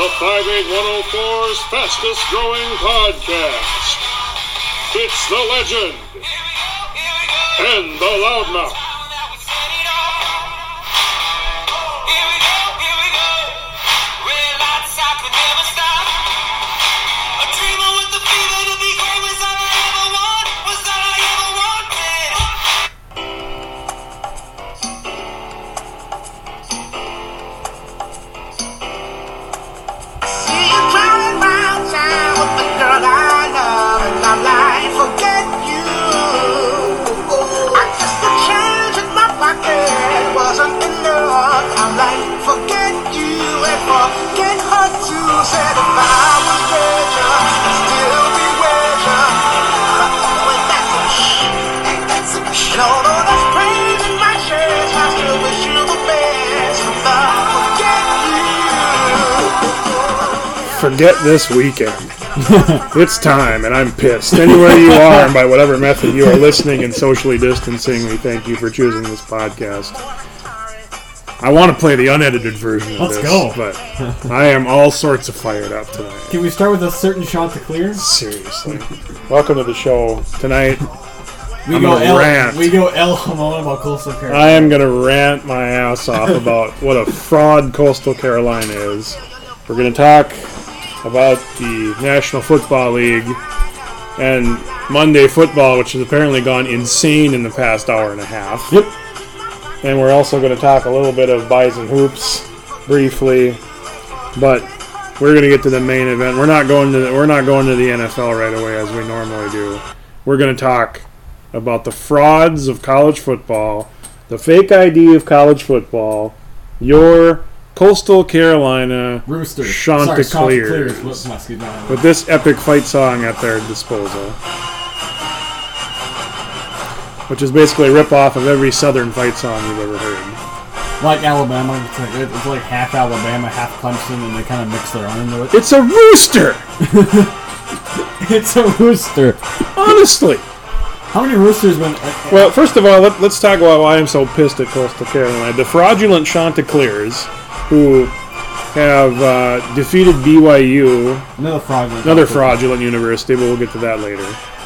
The 58104's fastest growing podcast. It's the legend and the loudmouth. Forget this weekend. It's time, and I'm pissed. Anywhere you are, and by whatever method you are listening and socially distancing, we thank you for choosing this podcast. I want to play the unedited version of this. Let's go. But I am all sorts of fired up tonight. Can we start with a certain Chanticleer? Seriously. Welcome to the show. Tonight, we go El Jamon about Coastal Carolina. I am going to rant my ass off about what a fraud Coastal Carolina is. We're going to talk about the National Football League and Monday football, which has apparently gone insane in the past hour and a half. Yep. And we're also going to talk a little bit of Bison Hoops briefly, but we're going to get to the main event. We're not going to the NFL right away as we normally do. We're going to talk about the frauds of college football, the fake ID of college football, your Coastal Carolina Rooster Chanticleers with this epic fight song at their disposal, which is basically a rip-off of every Southern fight song you've ever heard. Like Alabama, it's like half Alabama, half Clemson, and they kind of mix their own into it. It's a rooster! It's a rooster. Honestly. How many roosters went... Well, first of all, let's talk about why I'm so pissed at Coastal Carolina. The fraudulent Chanticleers, who have defeated BYU, another fraudulent university, but we'll get to that later.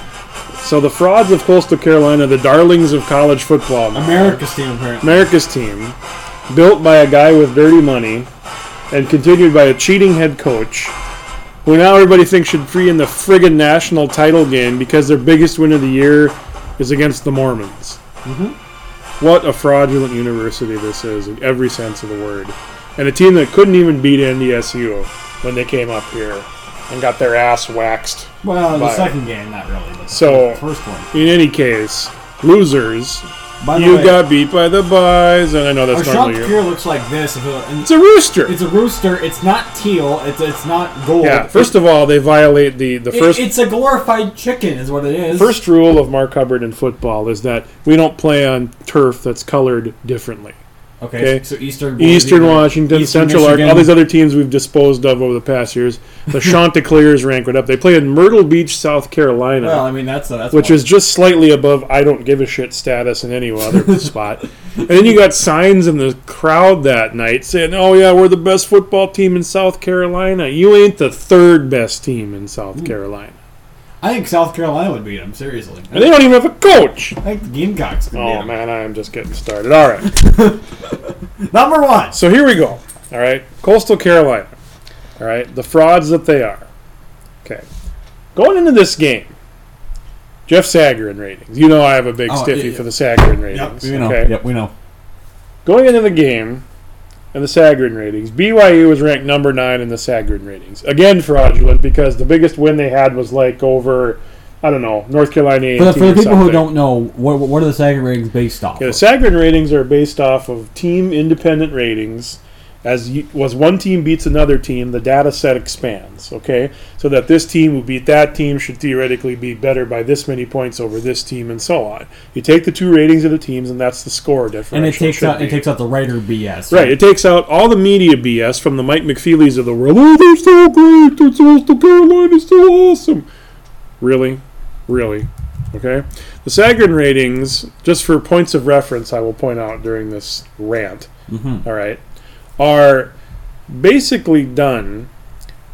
So the frauds of Coastal Carolina, the darlings of college football. America's team, apparently. America's team, built by a guy with dirty money and continued by a cheating head coach, who now everybody thinks should free in the friggin' national title game because their biggest win of the year is against the Mormons. Mm-hmm. What a fraudulent university this is in every sense of the word. And a team that couldn't even beat NDSU when they came up here and got their ass waxed. Well, the second game, not really. But so, the first one. In any case, losers, you got beat by the Buys, and I know that's normally Chanticleer looks like this. It's a rooster. It's a rooster. It's not teal. It's not gold. Yeah, first of all, they violate the first... It's a glorified chicken is what it is. First rule of Mark Hubbard in football is that we don't play on turf that's colored differently. Okay, so Eastern Washington, Central Michigan. All these other teams we've disposed of over the past years. The Chanticleers rank right up. They play in Myrtle Beach, South Carolina. Well, I mean that's which is just slightly above I don't give a shit status in any other spot. And then you got signs in the crowd that night saying, "Oh yeah, we're the best football team in South Carolina." You ain't the third best team in South Carolina. I think South Carolina would beat them, seriously. And they don't even have a coach. I think the Gamecocks can beat them. Oh, man, I am just getting started. All right. Number one. So here we go. All right. Coastal Carolina. All right. The frauds that they are. Okay. Going into this game, Jeff Sagarin ratings. You know I have a big stiffy for the Sagarin ratings. Yep, we know. Okay? Yep, we know. Going into the game and the Sagarin ratings, BYU was ranked number 9 in the Sagarin ratings. Again, fraudulent because the biggest win they had was like over, I don't know, North Carolina A&T. For the people who don't know, what are the Sagarin ratings based off of? The Sagarin ratings are based off of team independent ratings. As one team beats another team, the data set expands, okay? So that this team who beat that team should theoretically be better by this many points over this team and so on. You take the two ratings of the teams, and that's the score differential. And it takes out the writer BS. Right, it takes out all the media BS from the Mike McFeelys of the world. Oh, they're so great! It's Coastal Carolina's so awesome! Really? Really? Okay? The Sagarin ratings, just for points of reference, I will point out during this rant, all right, are basically done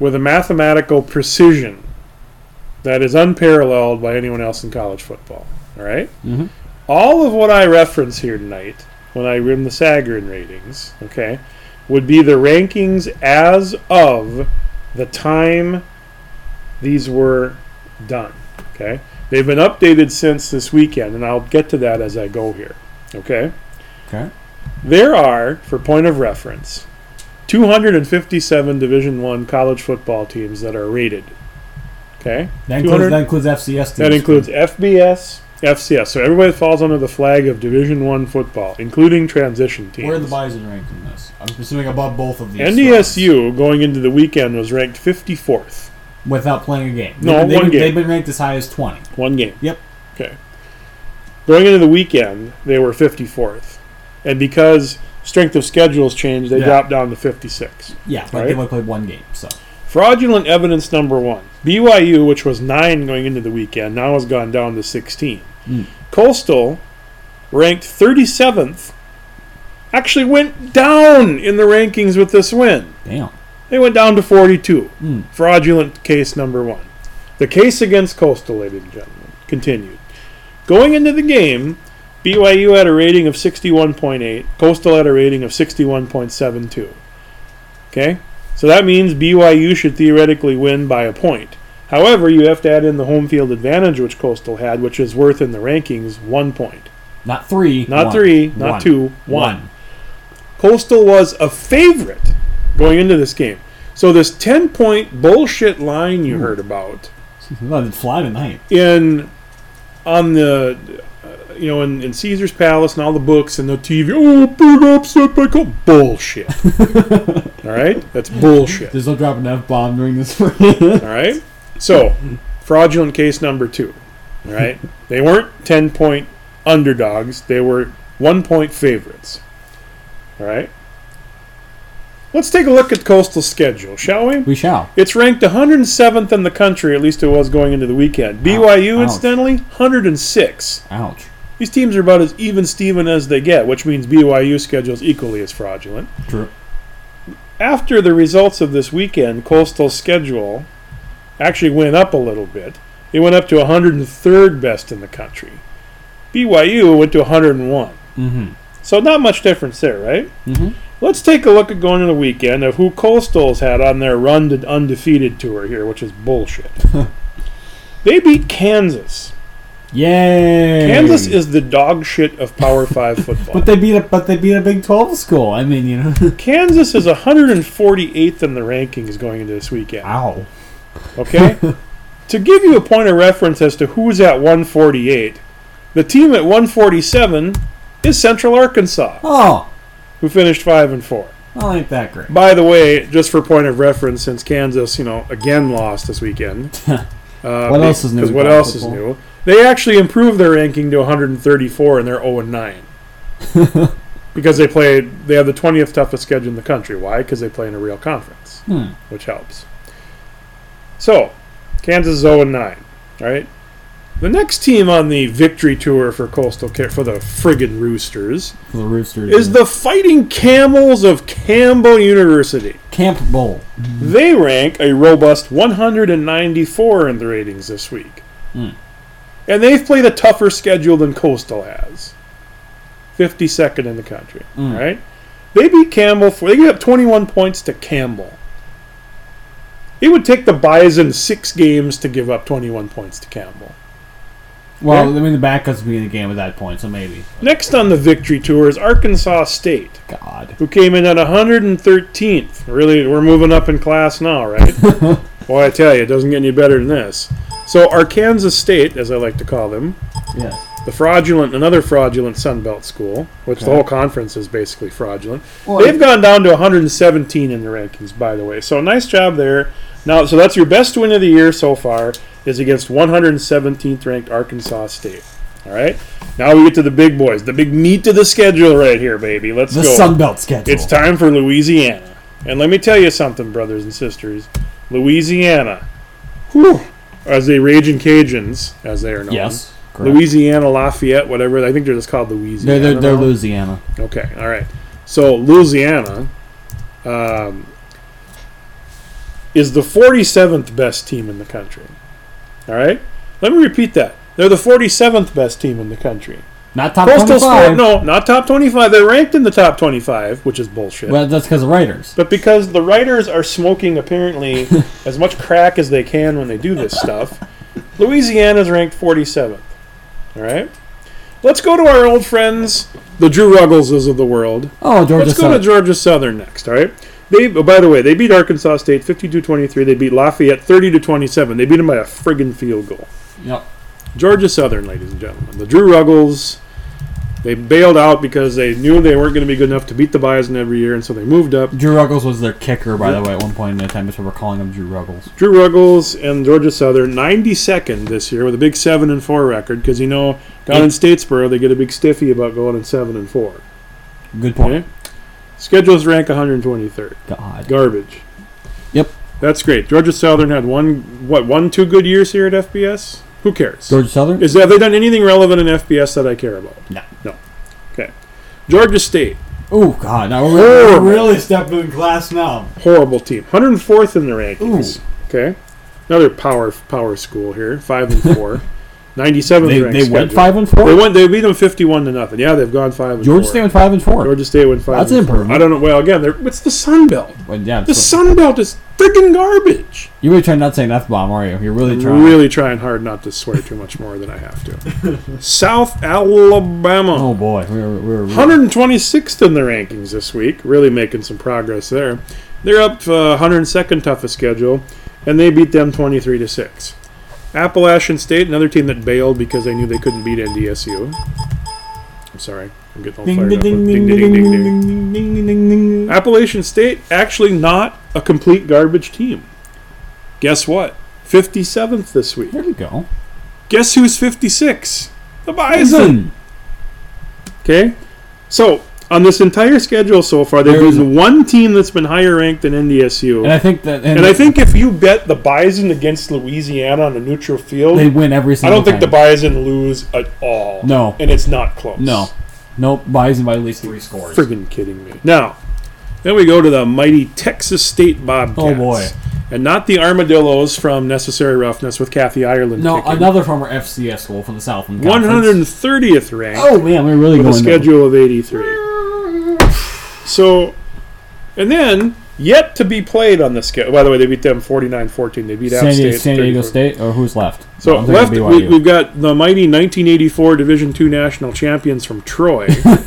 with a mathematical precision that is unparalleled by anyone else in college football. All right? Mm-hmm. All of what I reference here tonight, when I run the Sagarin ratings, okay, would be the rankings as of the time these were done. Okay? They've been updated since this weekend, and I'll get to that as I go here. Okay? Okay. There are, for point of reference, 257 Division I college football teams that are rated. Okay? That includes FCS teams. That includes FBS, FCS. So everybody falls under the flag of Division I football, including transition teams. Where are the Bison ranked in this? I'm presuming above both of these. NDSU, going into the weekend, was ranked 54th. Without playing a game. One game. They've been ranked as high as 20. One game. Yep. Okay. Going into the weekend, they were 54th. And because strength of schedules changed, they dropped down to 56. Yeah, but they've only played one game. So fraudulent evidence number 1. BYU, which was 9 going into the weekend, now has gone down to 16. Coastal, ranked 37th, actually went down in the rankings with this win. Damn. They went down to 42. Fraudulent case number 1. The case against Coastal, ladies and gentlemen, continued. Going into the game, BYU had a rating of 61.8. Coastal had a rating of 61.72. Okay? So that means BYU should theoretically win by a point. However, you have to add in the home field advantage, which Coastal had, which is worth in the rankings 1 point. Not 3. Not one. 3, not One. 2, 1. One. Coastal was a favorite going into this game. So this 10-point bullshit line you heard about Well, it's fly tonight. in Caesar's Palace and all the books and the TV, oh, big upset by Coastal. Bullshit. All right? That's bullshit. There's no drop an F-bomb during this. All right? So, fraudulent case number 2. All right? They weren't 10-point underdogs. They were 1-point favorites. All right? Let's take a look at Coastal's schedule, shall we? We shall. It's ranked 107th in the country, at least it was going into the weekend. BYU, incidentally, 106. Ouch. These teams are about as even-steven as they get, which means BYU's schedule is equally as fraudulent. True. After the results of this weekend, Coastal's schedule actually went up a little bit. It went up to 103rd best in the country. BYU went to 101. Mm-hmm. So not much difference there, right? Mm-hmm. Let's take a look at going into the weekend of who Coastal's had on their run to undefeated tour here, which is bullshit. They beat Kansas. Yay! Kansas is the dog shit of Power 5 football. But they beat a Big 12 school. I mean, you know. Kansas is 148th in the rankings going into this weekend. Ow. Okay? To give you a point of reference as to who's at 148, the team at 147 is Central Arkansas, Oh. who finished 5-4. Well, ain't that great. By the way, just for point of reference, since Kansas, again lost this weekend. What else is new? Because what else is new? They actually improved their ranking to 134, and they're 0-9. Because they have the 20th toughest schedule in the country. Why? Because they play in a real conference, which helps. So, Kansas is 0-9, right? The next team on the victory tour for Coastal, for the friggin' Roosters, is the Fighting Camels of Campbell University. Camp Bowl. They rank a robust 194 in the ratings this week. And they've played a tougher schedule than Coastal has. 52nd in the country, right? They beat Campbell. They gave up 21 points to Campbell. It would take the Bison 6 games to give up 21 points to Campbell. Well, I mean, the backups be in the game at that point, so maybe. Next on the victory tour is Arkansas State, God. who came in at 113th. Really, we're moving up in class now, right? Boy, I tell you, it doesn't get any better than this. So Arkansas State, as I like to call them, Yes. another fraudulent Sun Belt school, which the whole conference is basically fraudulent. Well, They've gone down to 117 in the rankings, by the way. So nice job there. Now, so that's your best win of the year so far, is against 117th ranked Arkansas State. All right? Now we get to the big boys, the big meat of the schedule right here, baby. Let's go. The Sun Belt schedule. It's time for Louisiana. And let me tell you something, brothers and sisters. Louisiana, as the Raging Cajuns, as they are known. Yes. Correct. Louisiana, Lafayette, whatever. I think they're just called Louisiana. They're Louisiana. Okay, all right. So Louisiana, is the 47th best team in the country. All right? Let me repeat that. They're the 47th best team in the country. Not top Coastal 25. Sport, no, not top 25. They're ranked in the top 25, which is bullshit. Well, that's because of writers. But because the writers are smoking apparently as much crack as they can when they do this stuff, Louisiana's ranked 47th. All right? Let's go to our old friends, the Drew Ruggleses of the world. Oh, Georgia Let's go Southern. to Georgia Southern next, all right? By the way, they beat Arkansas State 52-23. They beat Lafayette 30-27. They beat them by a friggin' field goal. Yep. Georgia Southern, ladies and gentlemen. The Drew Ruggles, they bailed out because they knew they weren't going to be good enough to beat the Bison every year, and so they moved up. Drew Ruggles was their kicker, by the way, at one point in time. That's why we're calling him Drew Ruggles. Drew Ruggles and Georgia Southern, 92nd this year with a big 7-4 record because, down in Statesboro, they get a big stiffy about going in 7-4. Good point. Okay? Schedules rank 123rd. God. Garbage. Yep. That's great. Georgia Southern had 2 good years here at FBS? Who cares? Georgia Southern? Have they done anything relevant in FBS that I care about? No. No. Okay. Georgia State. Oh, God. Now we're really stepping in class now. Horrible team. 104th in the rankings. Ooh. Okay. Another power school here. 5-4. 97th ranked. They went 5-4? They beat them 51-0. Yeah, they've gone 5-4. Georgia State went 5-4. Georgia State went 5-4. That's an improvement. I don't know. Well, again, it's the Sun Belt. Well, yeah, the Sun Belt is friggin' garbage. You're really trying not to say an F-bomb, are you? You're really trying. Really trying hard not to swear too much more than I have to. South Alabama. Oh, boy. We're 126th in the rankings this week. Really making some progress there. They're up 102nd toughest schedule, and they beat them 23-6. Appalachian State, another team that bailed because they knew they couldn't beat NDSU. I'm sorry. I'm getting all fired up. Ding, ding, ding, ding, ding, ding. Appalachian State, actually not a complete garbage team. Guess what? 57th this week. There we go. Guess who's 56? The Bison. Okay? So, on this entire schedule so far, there's one team that's been higher ranked than NDSU. And I think that, and I think if you bet the Bison against Louisiana on a neutral field, they win every single time. I don't think the Bison lose at all. No. And it's not close. No. Nope. Bison by at least 3 scores. Friggin' kidding me. Now, then we go to the mighty Texas State Bobcats. Oh, boy. And not the Armadillos from Necessary Roughness with Kathy Ireland. No, kicking. another former FCS school from the South. 130th ranked. Oh, man, we're really with going a schedule of 83. So, and then, yet to be played on the schedule. By the way, they beat them 49-14. They beat App State. San Diego State, or who's left? So, left, we've got the mighty 1984 Division II national champions from Troy.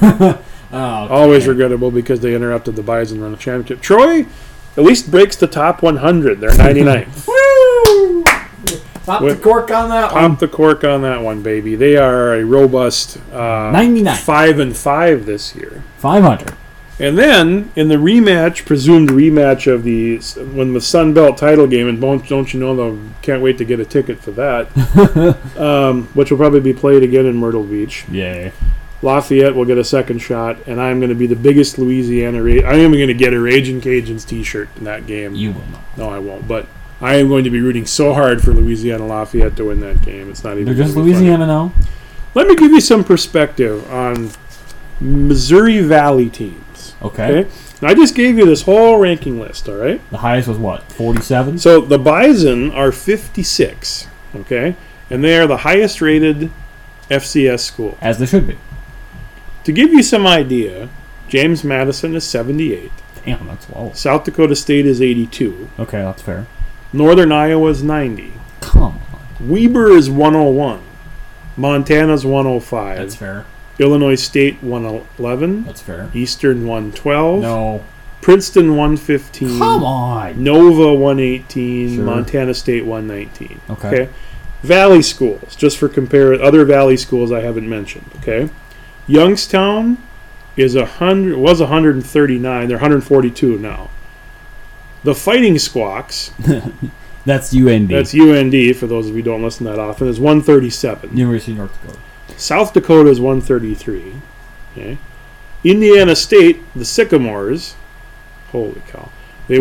Always regrettable because they interrupted the Bison run of championship. Troy at least breaks the top 100. They're 99th. Woo! Pop the cork on that one. Pop the cork on that one, baby. They are a robust 99. 5-5 this year. 500. And then in the presumed rematch of when the Sun Belt title game, and don't you know, though, can't wait to get a ticket for that, which will probably be played again in Myrtle Beach. Yay. Lafayette will get a second shot, and I'm going to be the biggest Louisiana. I am going to get a Ragin' Cajuns t-shirt in that game. You will not. No, I won't. But I am going to be rooting so hard for Louisiana Lafayette to win that game. It's not even. They're just Louisiana now. Let me give you some perspective on Missouri Valley teams. Okay. Now, I just gave you this whole ranking list. All right. The highest was what? 47. So the Bison are 56. Okay, and they are the highest rated FCS school. As they should be. To give you some idea, James Madison is 78. Damn, that's low. South Dakota State is 82. Okay, that's fair. Northern Iowa is 90. Come on. Weber is 101. Montana's 105. That's fair. Illinois State 111. That's fair. Eastern 112. No. Princeton 115. Come on. Nova 118. Sure. Montana State 119. Okay. Valley schools, just for other Valley schools I haven't mentioned. Okay. Youngstown was 139. They're 142 now. The Fighting Squawks. That's UND. That's UND, for those of you who don't listen that often, is 137. University of North Dakota. South Dakota is 133. Okay. Indiana State, the Sycamores, holy cow, they're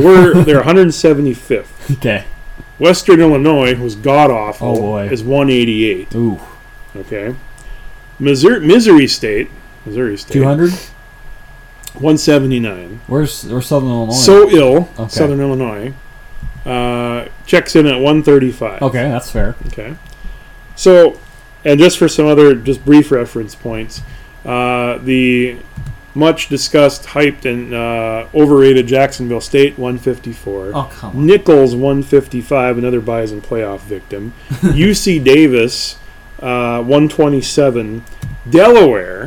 175th. Okay. Western Illinois, who's god-awful, is 188. Ooh. Okay. Missouri State. 200? 179. Where's Southern Illinois? So ill. Okay. Southern Illinois. checks in at 135. Okay, that's fair. Okay. So, and just for some other just brief reference points, the much discussed, hyped, and overrated Jacksonville State 154. Oh, come on. Nichols 155, another Bison playoff victim. UC Davis 127. Delaware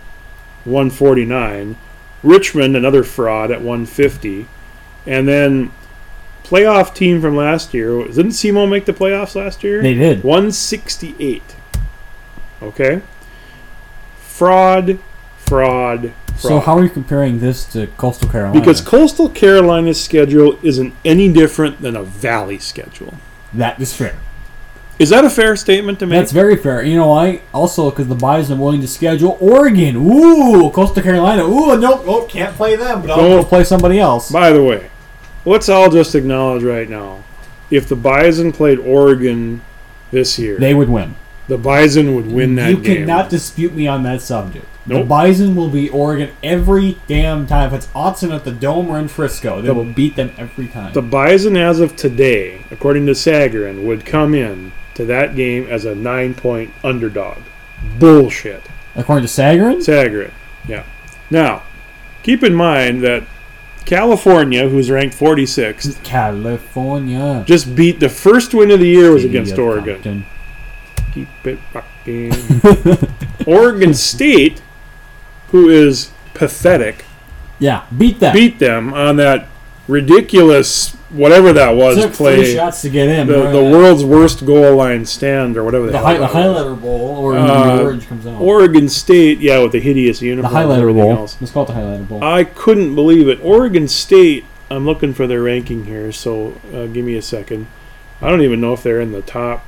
149. Richmond, another fraud, at 150. And then playoff team from last year. Didn't SEMO make the playoffs last year? They did. 168. Okay? Fraud. So how are you comparing this to Coastal Carolina? Because Coastal Carolina's schedule isn't any different than a Valley schedule. That is fair. Is that a fair statement to make? That's very fair. You know why? Also, because the Bison are willing to schedule Oregon. Ooh, Coastal Carolina. Ooh, nope, can't play them, but I'll go play somebody else. By the way, let's all just acknowledge right now, if the Bison played Oregon this year, they would win. The Bison would win that game. You cannot dispute me on that subject. Nope. The Bison will beat Oregon every damn time. If it's Autzen at the Dome or in Frisco, they will beat them every time. The Bison, as of today, according to Sagarin, would come in to that game as a 9-point underdog. Bullshit. According to Sagarin? Sagarin, yeah. Now, keep in mind that California, who's ranked 46th, California, just beat the first win of the year was against Oregon. Compton. Keep it rocking. Oregon State, who is pathetic, yeah, beat them on that ridiculous whatever that was Took play. 3 shots to get in. The world's worst goal line stand or whatever the highlighter bowl, or the orange comes out. Oregon State, yeah, with the hideous uniform. The highlighter bowl. Else. Let's call it the highlighter bowl. I couldn't believe it. Oregon State. I'm looking for their ranking here, so give me a second. I don't even know if they're in the top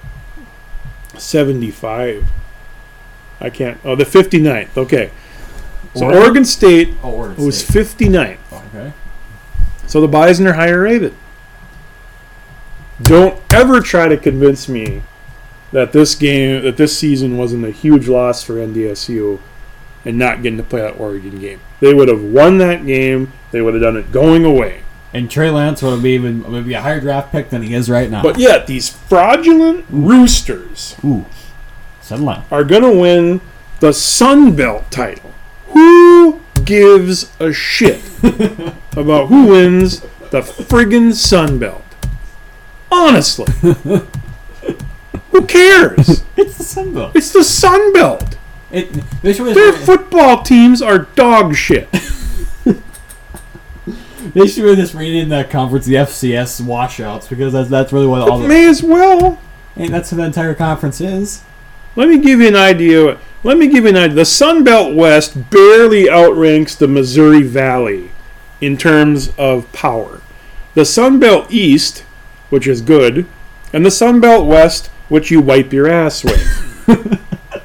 75. I can't. Oh, the 59th. Okay. So Oregon State was 59th. Okay. So the Bison are higher rated. Don't ever try to convince me that this season wasn't a huge loss for NDSU and not getting to play that Oregon game. They would have won that game. They would have done it going away. And Trey Lance would be a higher draft pick than he is right now. But yet, these fraudulent Roosters are going to win the Sun Belt title. Who gives a shit about who wins the friggin' Sun Belt? Honestly. Who cares? It's the Sun Belt. It's the Sun Belt. Their football teams are dog shit. They should have just renamed that conference the FCS washouts, because that's really what all may as well. And that's what the entire conference is. Let me give you an idea. The Sun Belt West barely outranks the Missouri Valley in terms of power. The Sun Belt East, which is good, and the Sun Belt West, which you wipe your ass with.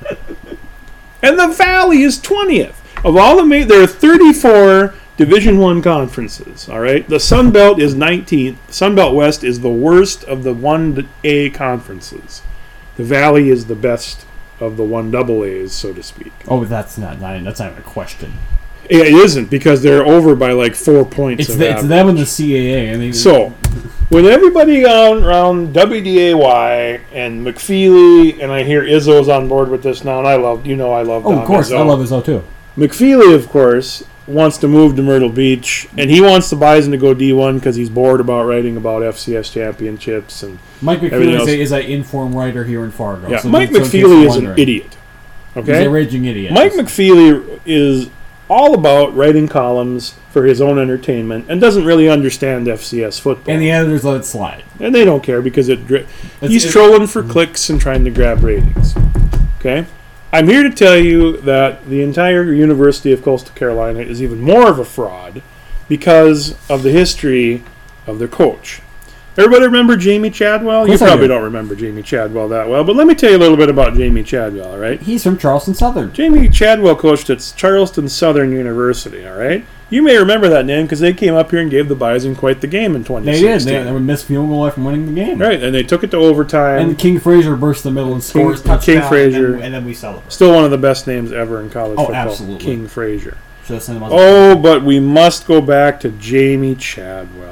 And the Valley is 20th. Of all there are 34 Division I conferences, all right? The Sun Belt is 19th. The Sun Belt West is the worst of the 1A conferences. The Valley is the best of the 1AAs, so to speak. Oh, that's not even a question. Yeah, it isn't, because they're over by like 4 points. It's them and the CAA. So, when everybody around WDAY and McFeely, and I hear Izzo's on board with this now, and I love Don of course, Izzo. I love Izzo too. McFeely, of course, wants to move to Myrtle Beach, and he wants the Bison to go D1 because he's bored about writing about FCS championships and Mike McFeely is an informed writer here in Fargo. Yeah, so Mike McFeely is an idiot. Okay, he's a raging idiot. Mike McFeely is all about writing columns for his own entertainment and doesn't really understand FCS football. And the editors let it slide. And they don't care because he's trolling for clicks and trying to grab ratings. Okay? I'm here to tell you that the entire University of Coastal Carolina is even more of a fraud because of the history of their coach. Everybody remember Jamie Chadwell? You probably don't remember Jamie Chadwell that well, but let me tell you a little bit about Jamie Chadwell, all right? He's from Charleston Southern. Jamie Chadwell coached at Charleston Southern University, all right? You may remember that name because they came up here and gave the Bison quite the game in 2016. They did. They were missed field goal away from winning the game. Right, and they took it to overtime. And King Frazier burst the middle and scores touchdown. King Frazier. And then we celebrate. Still one of the best names ever in college football. Absolutely. King Frazier. But we must go back to Jamie Chadwell.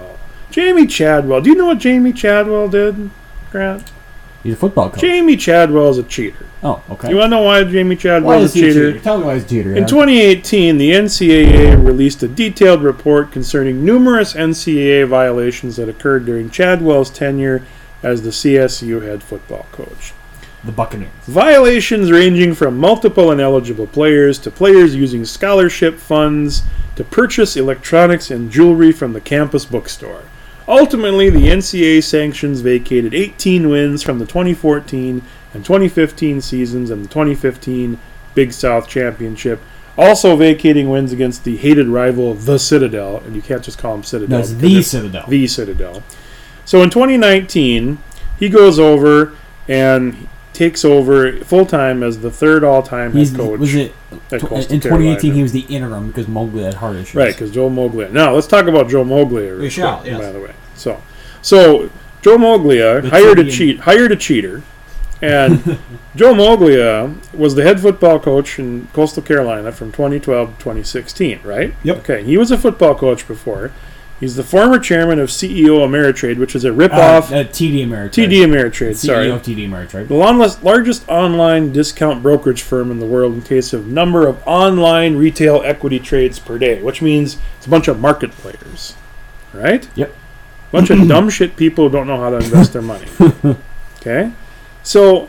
Jamie Chadwell. Do you know what Jamie Chadwell did, Grant? He's a football coach. Jamie Chadwell is a cheater. Oh, okay. You want to know why Jamie Chadwell Why is is a he a cheater? cheater? Tell me why he's a cheater. In 2018, the NCAA released a detailed report concerning numerous NCAA violations that occurred during Chadwell's tenure as the CSU head football coach. The Buccaneers. Violations ranging from multiple ineligible players to players using scholarship funds to purchase electronics and jewelry from the campus bookstore. Ultimately, the NCAA sanctions vacated 18 wins from the 2014 and 2015 seasons and the 2015 Big South Championship, also vacating wins against the hated rival, the Citadel, and you can't just call them Citadel. No, it's the Citadel. The Citadel. So in 2019, he goes over and takes over full-time as the third all-time head coach. Was it at Coastal in 2018 Carolina. he was the interim because Mowgli had heart issues. Right, because Joe Moglia. Now, let's talk about Joe Moglia. We shall, yes. By the way. So Joe Moglia The hired a cheater, and Joe Moglia was the head football coach in Coastal Carolina from 2012 to 2016, right? Yep. Okay, he was a football coach before. He's the former chairman of CEO Ameritrade, which is a ripoff. TD Ameritrade. TD Ameritrade, sorry. CEO of TD Ameritrade. The largest online discount brokerage firm in the world in case of number of online retail equity trades per day, which means it's a bunch of market players, right? Yep. Bunch of dumb shit people who don't know how to invest their money. Okay? So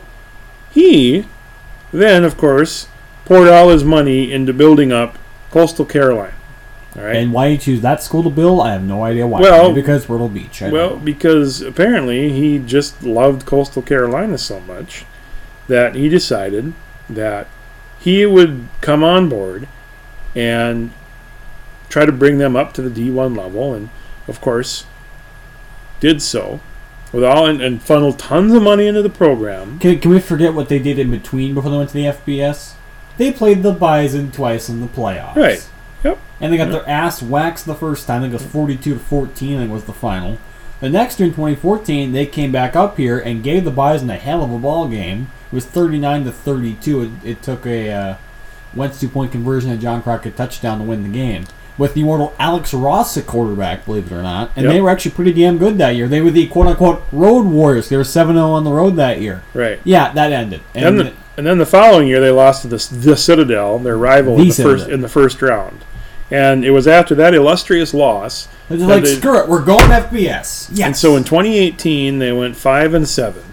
he then, of course, poured all his money into building up Coastal Carolina. All right? And why you choose that school to build, I have no idea why. Well, Maybe because Myrtle Beach. Because apparently he just loved Coastal Carolina so much that he decided that he would come on board and try to bring them up to the D1 level, and of course did so with all and funneled tons of money into the program. Can we forget what they did in between before they went to the FBS? They played the Bison twice in the playoffs. Right. Yep. And they got their ass waxed the first time. I think it was 42-14. I think was the final. The next year in 2014, they came back up here and gave the Bison a hell of a ball game. It was 39-32. It took a Wentz 2-point conversion and John Crockett touchdown to win the game. With the immortal Alex Ross at quarterback, believe it or not. And they were actually pretty damn good that year. They were the quote-unquote road warriors. They were 7-0 on the road that year. Right. Yeah, that ended. And then the following year, they lost to the Citadel, their rival, in the first round. And it was after that illustrious loss. They're just like, screw it, we're going FBS. Yes. And so in 2018, they went 5-7.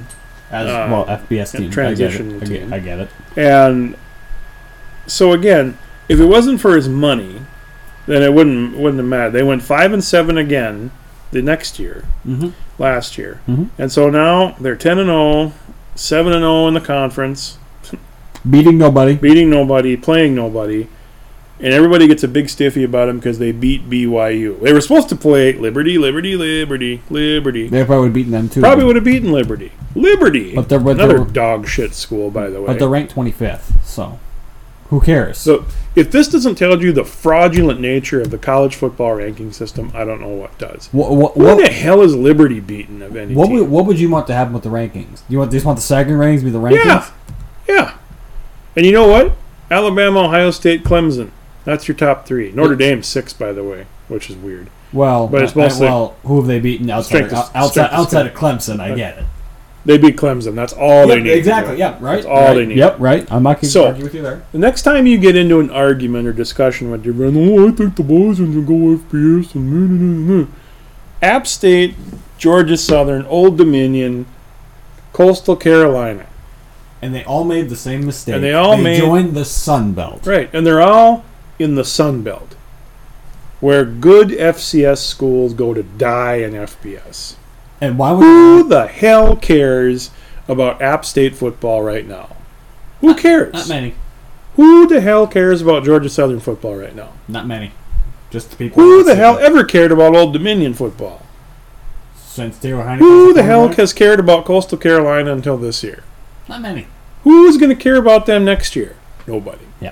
FBS team. Transition team. I get it. And so again, if it wasn't for his money, then it wouldn't have mattered. They went 5-7 again the next year, last year. And so now they're 10-0, 7-0 in the conference. Beating nobody, playing nobody. And everybody gets a big stiffy about them because they beat BYU. They were supposed to play Liberty. They probably would have beaten them too. Probably would have beaten Liberty. But another dog shit school, by the way. But they're ranked 25th, so who cares? So if this doesn't tell you the fraudulent nature of the college football ranking system, I don't know what does. What the hell is Liberty beaten of any team? What would you want to happen with the rankings? Do you just want the second rankings to be the rankings? Yeah. And you know what? Alabama, Ohio State, Clemson. That's your top three. Notre Dame's 6, by the way, which is weird. Well, but it's mostly who have they beaten outside of Clemson? I get it. They beat Clemson. That's all they need. Exactly. Yeah. Right. That's all they need. Yep. Right. I'm not going to argue with you there. The next time you get into an argument or discussion with your friend, I think the boys are going to go FBS and App State, Georgia Southern, Old Dominion, Coastal Carolina. And they all made the same mistake. And they joined the Sun Belt. Right. And they're all in the Sun Belt, where good FCS schools go to die in FBS. And why would who the hell cares about App State football right now? Who cares? Not many. Who the hell cares about Georgia Southern football right now? Not many. Just the people. Who the hell ever cared about Old Dominion football? Since Taylor Heineken. Who the hell has cared about Coastal Carolina until this year? Not many. Who's going to care about them next year? Nobody. Yep.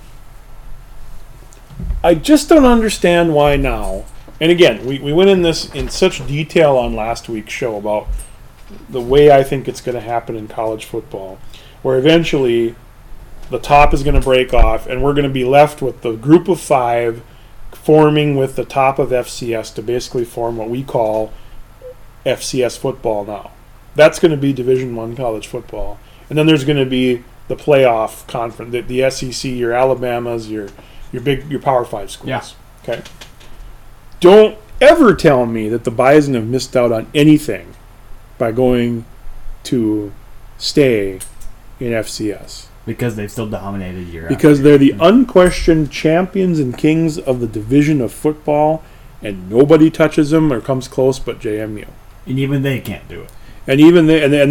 I just don't understand why now. And again, we went in this in such detail on last week's show about the way I think it's going to happen in college football, where eventually the top is going to break off and we're going to be left with the group of 5 forming with the top of FCS to basically form what we call FCS football now. That's going to be Division I college football. And then there's going to be the playoff conference, the SEC, your Alabamas, your Power 5 schools. Yeah. Okay. Don't ever tell me that the Bison have missed out on anything by going to stay in FCS. Because they've still dominated year Because after they're year. the unquestioned champions and kings of the division of football, and nobody touches them or comes close but JMU. And even they can't do it. And even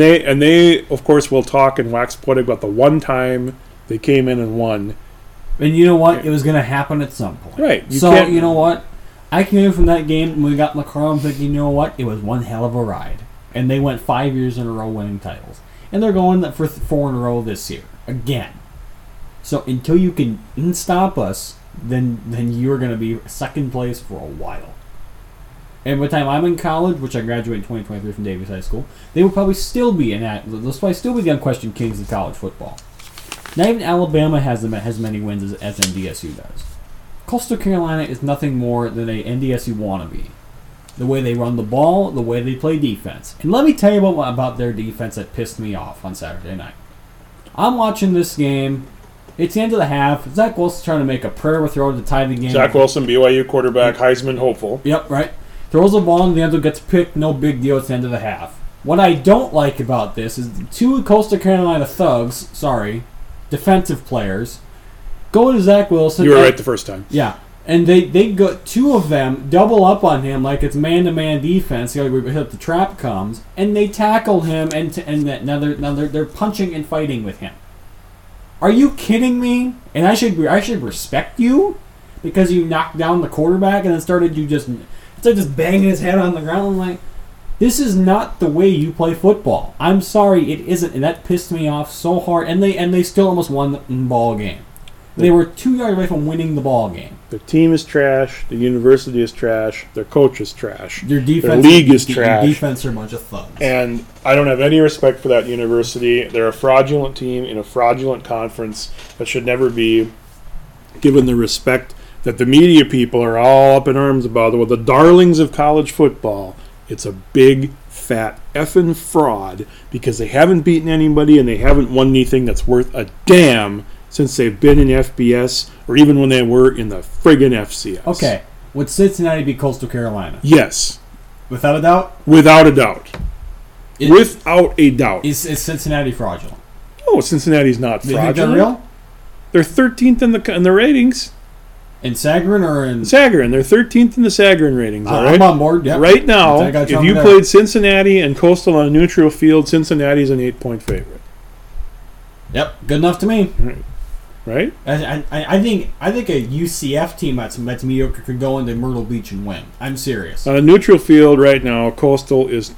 they of course will talk and wax poetic about the one time they came in and won. And you know what? It was going to happen at some point. Right. You know what? I came in from that game when we got in the car. I'm thinking, you know what? It was one hell of a ride. And they went 5 years in a row winning titles. And they're going for 4 in a row this year. Again. So until you can stop us, then you're going to be second place for a while. And by the time I'm in college, which I graduate in 2023 from Davies High School, they will probably still be they'll probably still be the unquestioned kings of college football. Not even Alabama has many wins as NDSU does. Coastal Carolina is nothing more than a NDSU wannabe. The way they run the ball, the way they play defense. And let me tell you about their defense that pissed me off on Saturday night. I'm watching this game. It's the end of the half. Zach Wilson's trying to make a prayer throw to tie the game. Zach Wilson, BYU quarterback, Heisman hopeful. Yep, right. Throws the ball in the end zone, gets picked, no big deal. It's the end of the half. What I don't like about this is the 2 Coastal Carolina thugs, defensive players, go to Zach Wilson. You were right the first time. Yeah. And they go 2 of them double up on him like it's man-to-man defense. The trap comes, and they tackle him, and now they're punching and fighting with him. Are you kidding me? And I should respect you because you knocked down the quarterback and then started just banging his head on the ground. I'm like, this is not the way you play football. I'm sorry, it isn't, and that pissed me off so hard. And they still almost won the ball game. They were 2 yards away from winning the ball game. Their team is trash. The university is trash. Their coach is trash. Their league is trash. Their defense are a bunch of thugs. And I don't have any respect for that university. They're a fraudulent team in a fraudulent conference that should never be given the respect that the media people are all up in arms about. Well, the darlings of college football. It's a big, fat effing fraud because they haven't beaten anybody and they haven't won anything that's worth a damn since they've been in FBS or even when they were in the friggin' FCS. Okay. Would Cincinnati beat Coastal Carolina? Yes. Without a doubt? Without a doubt. Without a doubt. Is Cincinnati fraudulent? Oh, Cincinnati's not Do you fraudulent. think they're real? They're 13th in the ratings. In Sagarin or in... Sagarin. They're 13th in the Sagarin ratings, all right? I'm on board, yeah. Right now, if you played Cincinnati and Coastal on a neutral field, Cincinnati's an 8-point favorite. Yep, good enough to me. Right? I think a UCF team that's mediocre could go into Myrtle Beach and win. I'm serious. On a neutral field right now, Coastal is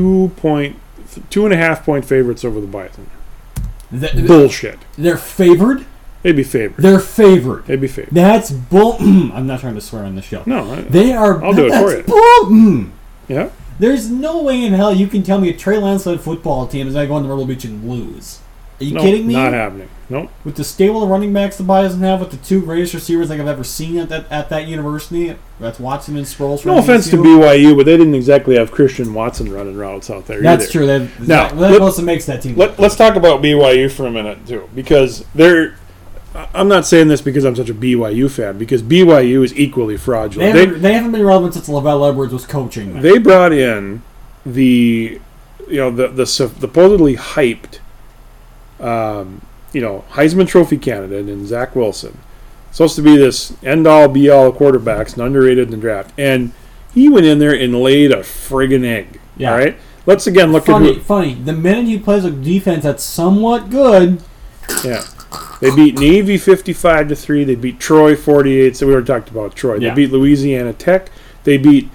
2.5 point favorites over the Bison. Bullshit. They're favored? They'd be favored. They're favored. They'd be favored. That's bull. I'm not trying to swear on the show. No. I'll do it for you. Bull. Yeah? There's no way in hell you can tell me a Trey Lance-led football team is going to go into Myrtle Beach and lose. Are you kidding me? Not happening. Nope. With the stable of running backs the Bison have, with the 2 greatest receivers I've ever seen at that university, that's Watson and Sproles. No offense to BYU, but they didn't exactly have Christian Watson running routes out there That's either. true. That also makes that team. Let's talk about BYU for a minute, too, because I'm not saying this because I'm such a BYU fan, because BYU is equally fraudulent. They haven't been relevant since Lavelle Edwards was coaching them. They brought in the supposedly hyped Heisman Trophy candidate in Zach Wilson. Supposed to be this end-all, be-all quarterbacks and underrated in the draft. And he went in there and laid a friggin' egg. Yeah. All right? Let's again look at... Funny. The minute he plays a defense that's somewhat good... Yeah. They beat Navy 55-3. They beat Troy 48. So we already talked about Troy. Yeah. They beat Louisiana Tech. They beat,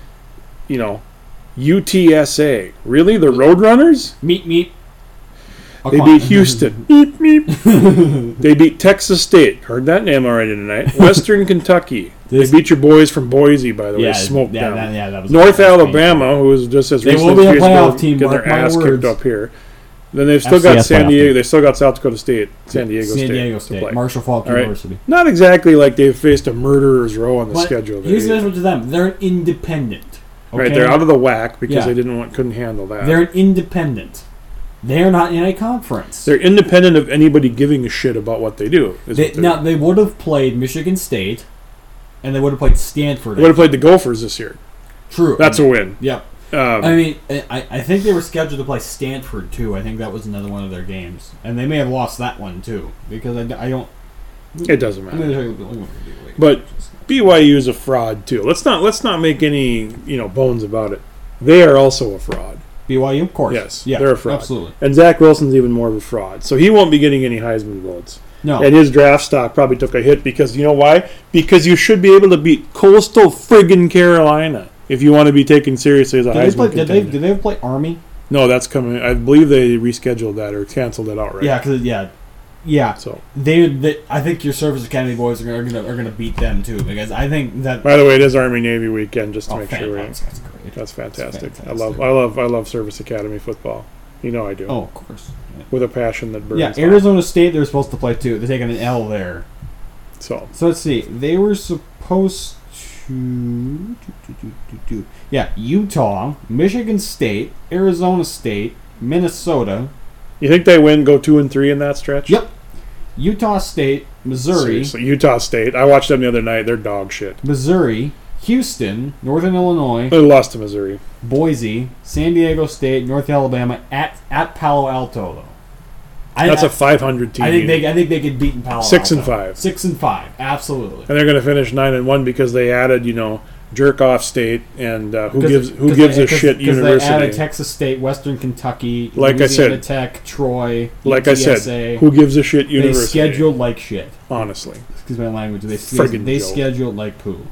UTSA. Really? The Roadrunners? Meet. They beat Houston. Meep, meep. They beat Texas State. Heard that name already tonight. Western Kentucky. They beat your boys from Boise, by the way. Smoked down. That was North Alabama, who was just as recently a playoff team, getting their ass kicked up here. Then they've still got FCS San playoff Diego. team. They still got South Dakota State, San Diego San State. to play. Marshall Falk All right. University. Not exactly like they've faced a murderer's row on the But schedule. here's the difference with them. They're an independent. Okay? Right, they're out of the whack because Yeah. they couldn't handle that. They're an independent. They're not in a conference. They're independent of anybody giving a shit about what they do. Now, they would have played Michigan State, and they would have played Stanford. They would have played the Gophers this year. True. That's a win. Yep. I mean, I think they were scheduled to play Stanford, too. I think that was another one of their games. And they may have lost that one, too. Because I don't... It doesn't matter. matter. But BYU is a fraud, too. Let's not make any bones about it. They are also a fraud. BYU, of course. Yes, yeah, they're a fraud. Absolutely. And Zach Wilson's even more of a fraud. So he won't be getting any Heisman votes. No. And his draft stock probably took a hit because, you know why? Because you should be able to beat Coastal friggin' Carolina if you want to be taken seriously as a Heisman contender. Did they ever play Army? No, that's coming. I believe they rescheduled that or canceled it outright. Yeah, yeah. So they I think your Service Academy boys are gonna beat them too, because I think that. By the way, it is Army Navy weekend, just to make sure. That's great. That's fantastic. That's I fantastic. love Service Academy football. You know I do. Oh, of course. With a passion that burns. Yeah, Arizona State they're supposed to play too. They're taking an L there. So let's see. They were supposed to. Yeah, Utah, Michigan State, Arizona State, Minnesota. You think they go 2-3 in that stretch? Yep. Utah State, Missouri. Seriously, Utah State. I watched them the other night. They're dog shit. Missouri, Houston, Northern Illinois, They lost to Missouri. Boise, San Diego State, North Alabama, at Palo Alto though. That's a 500 team. I think they could beat Palo Alto. 6-5. 6-5, absolutely. And they're going to finish 9-1 because they added, jerk off state and who gives a shit because university. they added Texas State, Western Kentucky, like Louisiana I said, Tech, Troy, like UTSA. I said, who gives a shit university? They scheduled like shit. Honestly, Excuse my language. They Friggin' joke. scheduled like poo.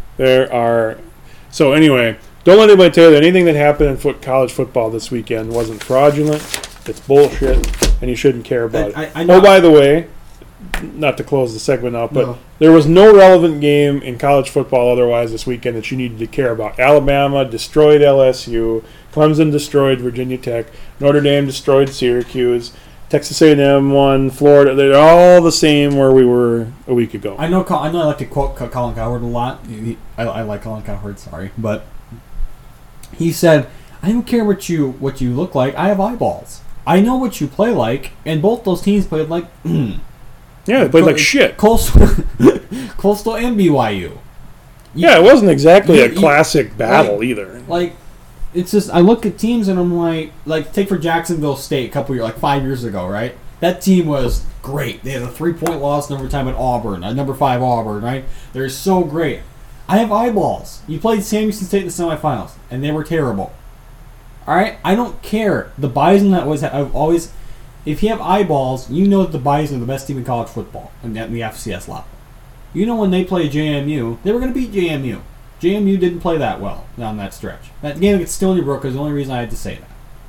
So anyway, don't let anybody tell you that anything that happened in college football this weekend wasn't fraudulent. It's bullshit, and you shouldn't care about it. I know. Oh, by the way, not to close the segment out, but No. there was no relevant game in college football otherwise this weekend that you needed to care about. Alabama destroyed LSU. Clemson destroyed Virginia Tech. Notre Dame destroyed Syracuse. Texas A&M won. Florida. They're all the same where we were a week ago. I know I like to quote Colin Cowherd a lot. I like Colin Cowherd, sorry. But he said, I don't care what you look like. I have eyeballs. I know what you play like. And both those teams played like... Yeah, they played like shit. Coastal and BYU. Yeah, it wasn't exactly a classic battle either. Like, it's just, I look at teams and I'm like take for Jacksonville State a couple years, like 5 years ago, right? That team was great. They had a 3-point loss in overtime at Auburn, number 5 Auburn, right? They're so great. I have eyeballs. You played Sam Houston State in the semifinals, and they were terrible. All right, I don't care. The Bison I've always, if you have eyeballs, you know that the Bison are the best team in college football and at the FCS level. You know when they play JMU, they were going to beat JMU. JMU didn't play that well down that stretch. That game against Stony Brook is the only reason I had to say that.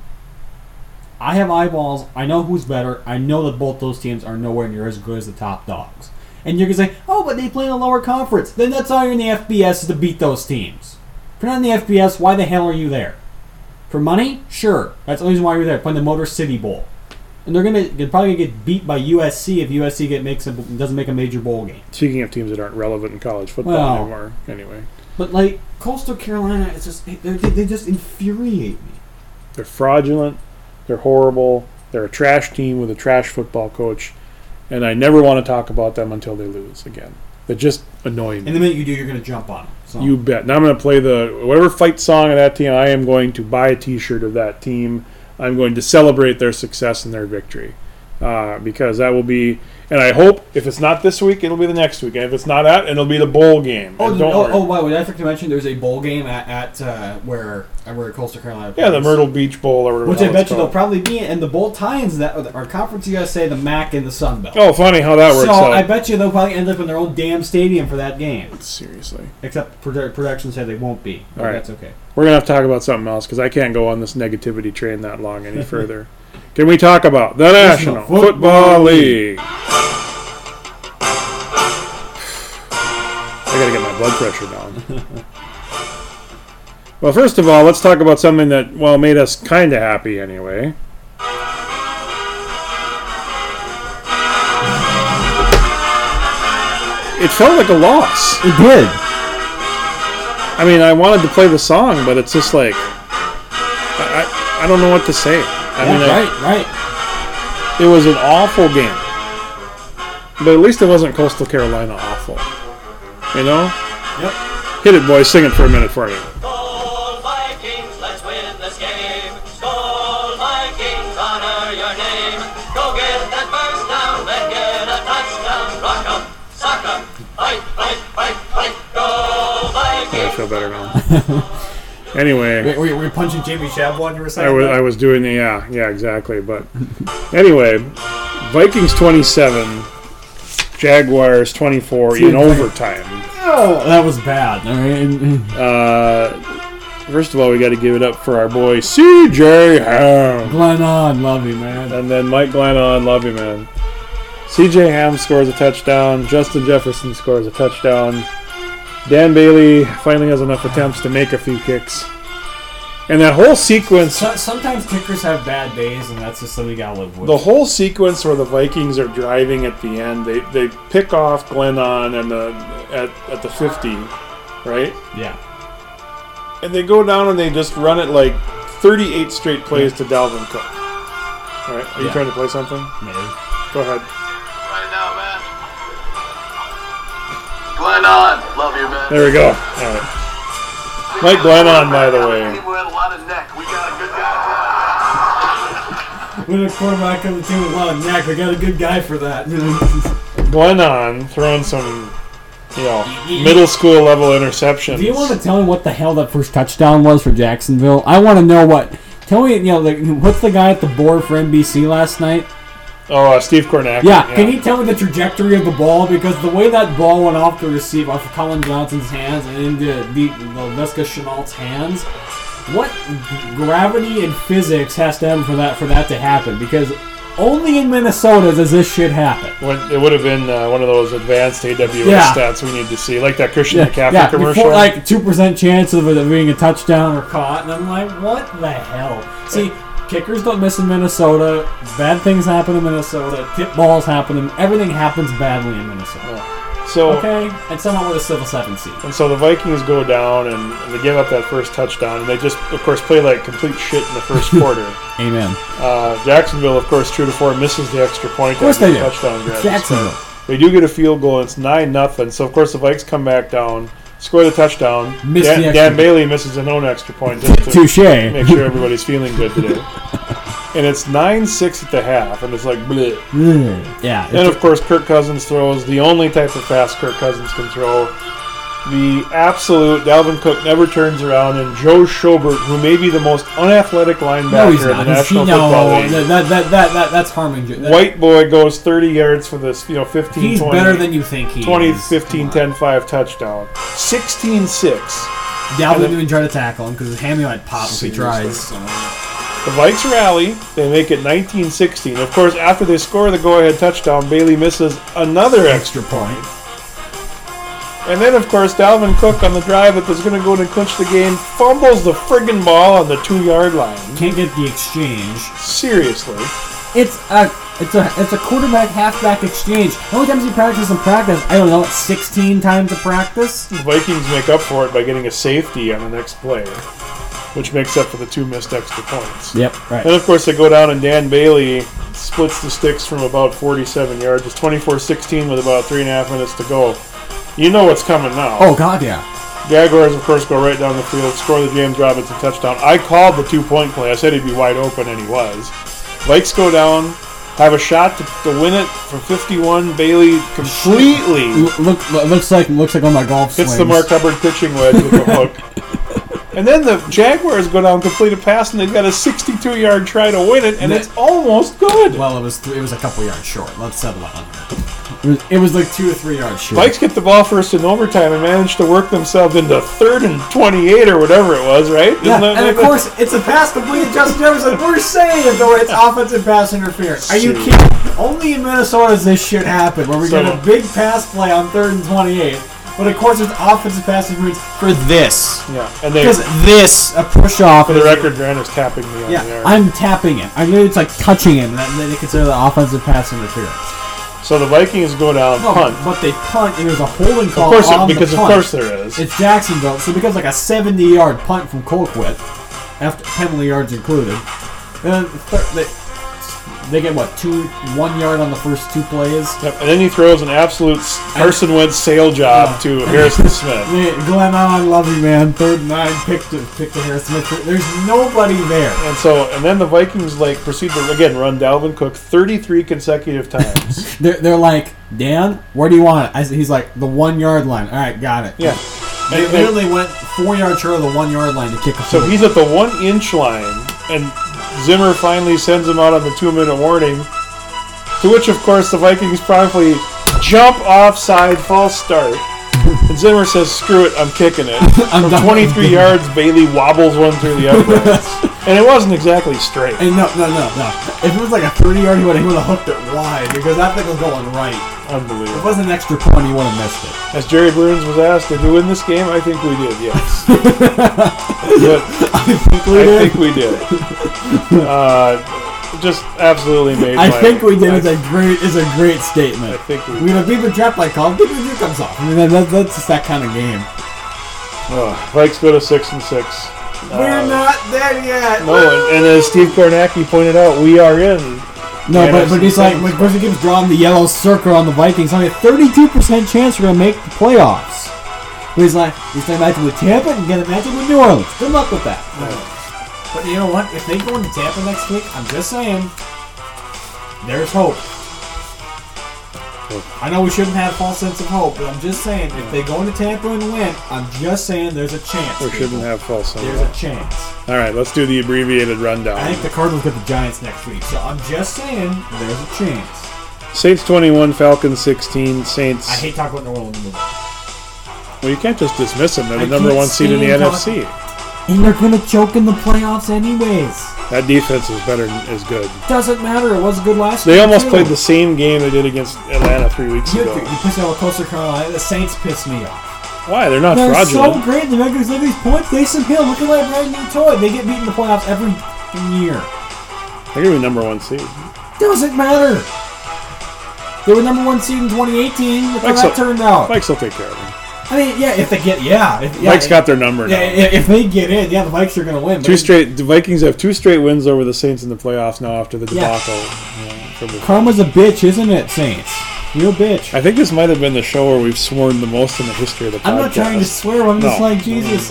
I have eyeballs. I know who's better. I know that both those teams are nowhere near as good as the top dogs. And you're going to say, oh, but they play in a lower conference. Then that's all you're in the FBS is to beat those teams. If you're not in the FBS, why the hell are you there? For money? Sure. That's the reason why you're there, playing the Motor City Bowl. And they're probably going to get beat by USC if USC doesn't make a major bowl game. Speaking of teams that aren't relevant in college football anymore, anyway. But like Coastal Carolina, it's just they just infuriate me. They're fraudulent. They're horrible. They're a trash team with a trash football coach, and I never want to talk about them until they lose again. They just annoy me. And the minute you do, you're going to jump on them. So. You bet. Now I'm going to play whatever fight song of that team. I am going to buy a T-shirt of that team. I'm going to celebrate their success and their victory because that will be. And I hope if it's not this week, it'll be the next week. And if it's not that, it'll be the bowl game. Wow! Did I forget to mention there's a bowl game at where Coastal Carolina plays. Yeah, the Myrtle Beach Bowl or whatever. Which I bet you they'll probably be in. And the bowl tie-ins that are Conference USA, the MAC, and the Sun Belt. Oh, funny how that works out. So I bet you they'll probably end up in their own damn stadium for that game. Seriously. Except productions say they won't be. But that's okay. We're going to have to talk about something else because I can't go on this negativity train that long any further. Can we talk about the National Football League? I got to get my blood pressure down. Well, first of all, let's talk about something that, made us kind of happy anyway. it felt like a loss. It did. I mean, I wanted to play the song, but it's just like I don't know what to say. Right. It was an awful game, but at least it wasn't Coastal Carolina awful. You know? Yep. Hit it, boys. Sing it for a minute for me. Skol Vikings, let's win this game. Skol Vikings, honor your name. Go get that first down, then get a touchdown. Rock 'em, sock 'em, fight, fight, fight, fight. Go Vikings. I feel better now. Anyway, Were you punching Jamie Chab while you were saying I was doing the yeah, exactly. But anyway, Vikings 27, Jaguars 24 in overtime. Oh, that was bad. All right. First of all, we got to give it up for our boy C.J. Ham. Glennon, love you, man. And then Mike Glennon, love you, man. C.J. Ham scores a touchdown. Justin Jefferson scores a touchdown. Dan Bailey finally has enough attempts to make a few kicks. And that whole sequence... Sometimes kickers have bad days, and that's just something you gotta live with. The whole sequence where the Vikings are driving at the end, they pick off Glennon and at the 50, right? Yeah. And they go down and they just run it like 38 straight plays to Dalvin Cook. All right, are you trying to play something? Maybe. Go ahead. Right now, man. Glennon, love you, man. There we go. All right. Mike Glennon, by the way. We had a lot of neck. We got a good guy. When a quarterback comes to with a lot of neck, we got a good guy for that. Glennon throwing some, middle school level interceptions. Do you want to tell me what the hell that first touchdown was for Jacksonville? I want to know what. Tell me, what's the guy at the board for NBC last night? Oh, Steve Kornacki. Yeah, can you tell me the trajectory of the ball? Because the way that ball went off the receive, off of Colin Johnson's hands and into Laviska Shenault's hands, what gravity and physics has to happen for that to happen? Because only in Minnesota does this shit happen. It would have been one of those advanced AWS stats we need to see, like that Christian McCaffrey commercial. Before, like 2% chance of it being a touchdown or caught, and I'm like, what the hell? See, kickers don't miss in Minnesota. Bad things happen in Minnesota. Tip balls happen, and everything happens badly in Minnesota. Okay, and somehow with a civil 7 seed. And so the Vikings go down and they give up that first touchdown, and they just, of course, play like complete shit in the first quarter. Amen. Jacksonville, of course, true to form, misses the extra point. Of course they do. Touchdown grab. Jacksonville. They do get a field goal, and it's 9-0. So, of course, the Vikes come back down, score the touchdown. Dan Bailey misses an own extra point just to touche. Make sure everybody's feeling good today. And it's 9-6 at the half, and it's like, bleh. Yeah. And, of course, Kirk Cousins throws the only type of pass Kirk Cousins can throw. The absolute Dalvin Cook never turns around, and Joe Schobert, who may be the most unathletic linebacker in the National Football League. That's harming. White boy goes 30 yards for this, 15-20. He's better than you think he 20, is. 15-10-5 touchdown. 16-6. Dalvin didn't even try to tackle him because his hammy might pop if he tries. The Vikes rally. They make it 19-16. Of course, after they score the go-ahead touchdown, Bailey misses another extra point. And then, of course, Dalvin Cook on the drive that was going to go and clinch the game fumbles the friggin' ball on the 2-yard line. Can't get the exchange. Seriously. It's a quarterback halfback exchange. How many times do you practice in practice? I don't know. 16 times a practice. The Vikings make up for it by getting a safety on the next play, which makes up for the 2 missed extra points. Yep, right. And, of course, they go down and Dan Bailey splits the sticks from about 47 yards. It's 24-16 with about 3.5 minutes to go. You know what's coming now. Oh, God, yeah. Jaguars, of course, go right down the field, score the James Robinson touchdown. I called the 2-point play. I said he'd be wide open, and he was. Vikes go down, have a shot to win it from 51. Bailey completely looks like one of my golf swings. Hits the Mark Hubbard pitching wedge with a hook. And then the Jaguars go down, complete a pass, and they've got a 62-yard try to win it, and it's almost good. Well, it was a couple yards short. Let's settle on it. It was like 2 or 3 yards short. Vikes get the ball first in overtime and manage to work themselves into 3rd and 28 or whatever it was, right? Yeah, and of course, it's a pass completed Justin Jefferson. We're saying it, though, it's offensive pass interference. Are you kidding? Only in Minnesota does this shit happen, where we get a big pass play on 3rd and 28. But of course, it's offensive pass interference for this. Yeah, because a push off. For the record, Brandon's tapping me on the arm. I'm tapping it. I mean, it's like touching him. That they consider the offensive pass interference. So the Vikings go down, No, punt. but they punt, and there's a holding call Of course, on because the of punt. course there is. It's Jacksonville, so because like a 70-yard punt from Colquitt, after penalty yards included, and they get what 1 yard on the first 2 plays. Yep, and then he throws an absolute Carson Wentz sail job to Harrison Smith. Glenn, I love you, man. 3rd and 9, pick to Harrison Smith. There's nobody there. And then the Vikings proceed to again run Dalvin Cook 33 consecutive times. They're like, Dan, where do you want it? He's like, the 1 yard line. All right, got it. Yeah. They literally went 4 yards short of the 1 yard line to kick a So field. he's at the 1 inch line, and Zimmer finally sends him out on the 2-minute warning. To which, of course, the Vikings promptly jump offside, false start. And Zimmer says, "Screw it, I'm kicking it." From 23 yards, Bailey wobbles one through the uprights, and it wasn't exactly straight. And no. If it was like a 30-yard, he would have hooked it wide because that thing was going right. Unbelievable. If it was an extra point, he would have missed it. As Jerry Burns was asked, "Did we win this game?" I think we did. Yes. But I think we did. Just absolutely made. I think we did is a great statement. I think we We have beat the draft like call. Beat the comes off. I mean that's just that kind of game. Vikes go to 6-6. We're not there yet. No, and as Steve Kornacki pointed out, we are in. No, NFC but he's like, South. when he keeps drawing the yellow circle on the Vikings, only a 32% chance we're gonna make the playoffs. But he's gonna match with Tampa and get a matchup with New Orleans. Good luck with that. But you know what? If they go into Tampa next week, I'm just saying, there's hope. I know we shouldn't have a false sense of hope, but I'm just saying, if they go into Tampa and win, I'm just saying there's a chance. We shouldn't have false sense. There's a chance. All right, let's do the abbreviated rundown. I think the Cardinals get the Giants next week, so I'm just saying there's a chance. Saints 21, Falcons 16. Saints. I hate talking about New Orleans movie. Well, you can't just dismiss them. They're the I number can't 1 seed in the stand NFC. And they're gonna choke in the playoffs anyways. That defense is good. Doesn't matter. It was good last year. They almost too. played the same game they did against Atlanta 3 weeks You ago. piss me off with Coastal Carolina. The Saints piss me off. Why? They're not They're fraudulent. so great. They're not going to save these points. Taysom Hill, looking like a brand new toy. They get beat in the playoffs every year. They're going to be number 1 seed. Doesn't matter. They were number 1 seed in 2018. Look how that turned out. Vikes will take care of them. I mean, yeah, if they get, Vikes got their number now. If they get in, the Vikes are going to win. The Vikings have 2 straight wins over the Saints in the playoffs now after the debacle. Karma's a bitch, isn't it, Saints? Real bitch. I think this might have been the show where we've sworn the most in the history of the podcast. I'm not trying to swear. I'm just like, Jesus.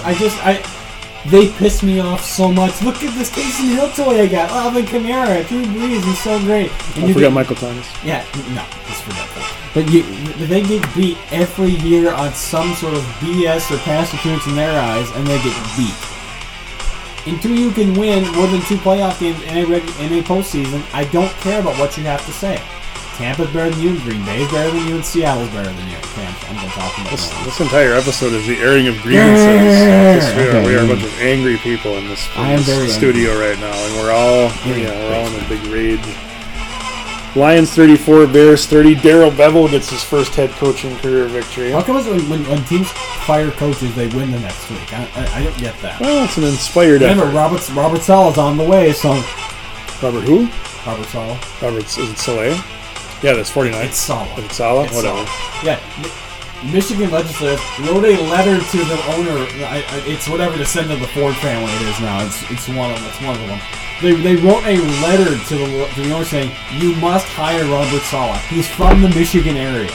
They piss me off so much. Look at this Taysom Hill toy I got. Alvin Kamara, Drew Brees, he's so great. And Don't forget Michael Thomas. Yeah, no, just forget that. But they get beat every year on some sort of BS or pass interference in their eyes, and they get beat. Until you can win more than 2 playoff games in a postseason, I don't care about what you have to say. Tampa's better than you, Green Bay's better than you, and Seattle's better than you. Okay, I'm done talking about that. This entire episode is the airing of grievances. We are a bunch of angry people in this studio right now, and we're all in a big rage. Lions 34, Bears 30. Darrell Bevel gets his first head coaching career victory. How come when teams fire coaches, they win the next week? I don't get that. Well, it's an inspired Remember, effort. Robert Saleh's on the way, so... Robert who? Robert Saleh. Is it Saleh? Yeah, that's 49. It's Saleh. Is it Saleh? It's Whatever. Saleh. Yeah. Michigan legislators wrote a letter to the owner. It's whatever to send to the Ford family it is now. It's one of them. It's one of them. They wrote a letter to the owner saying, you must hire Robert Saleh. He's from the Michigan area.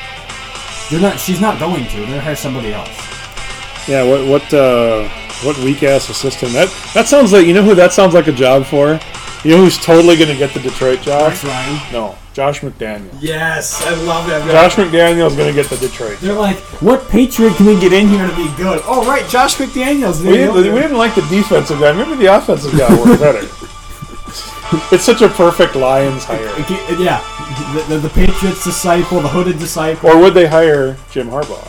She's not going to. They're going to hire somebody else. Yeah, what weak ass assistant. That sounds like, you know who that sounds like a job for? You know who's totally going to get the Detroit job? Rex Ryan? No, Josh McDaniels. Yes, I love that. Josh McDaniels going to get the Detroit. They're like, what Patriot can we get in here to be good? Oh, right, Josh McDaniels. We didn't like the defensive guy. Maybe the offensive guy worked better. It's such a perfect Lions hire. Yeah, the Patriots disciple, the hooded disciple. Or would they hire Jim Harbaugh?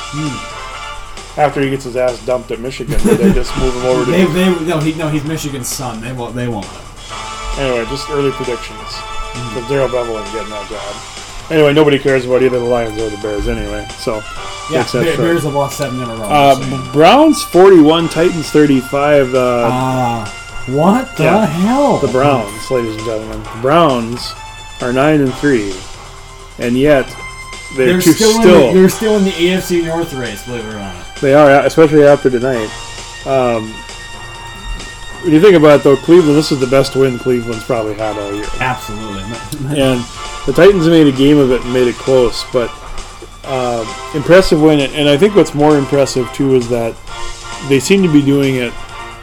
After he gets his ass dumped at Michigan, would they just move him over to... he's Michigan's son. They won't. Anyway, just early predictions. Because Darrell Bevel ain't getting that job. Anyway, nobody cares about either the Lions or the Bears anyway. So, yeah, Bears have lost 7 in a row. Browns 41, Titans 35. What the hell? The Browns, ladies and gentlemen. The Browns are 9-3. and yet they're still in the AFC North race, believe it or not. They are, especially after tonight. When you think about it, though, Cleveland, this is the best win Cleveland's probably had all year. Absolutely. And the Titans made a game of it and made it close, but impressive win. And I think what's more impressive, too, is that they seem to be doing it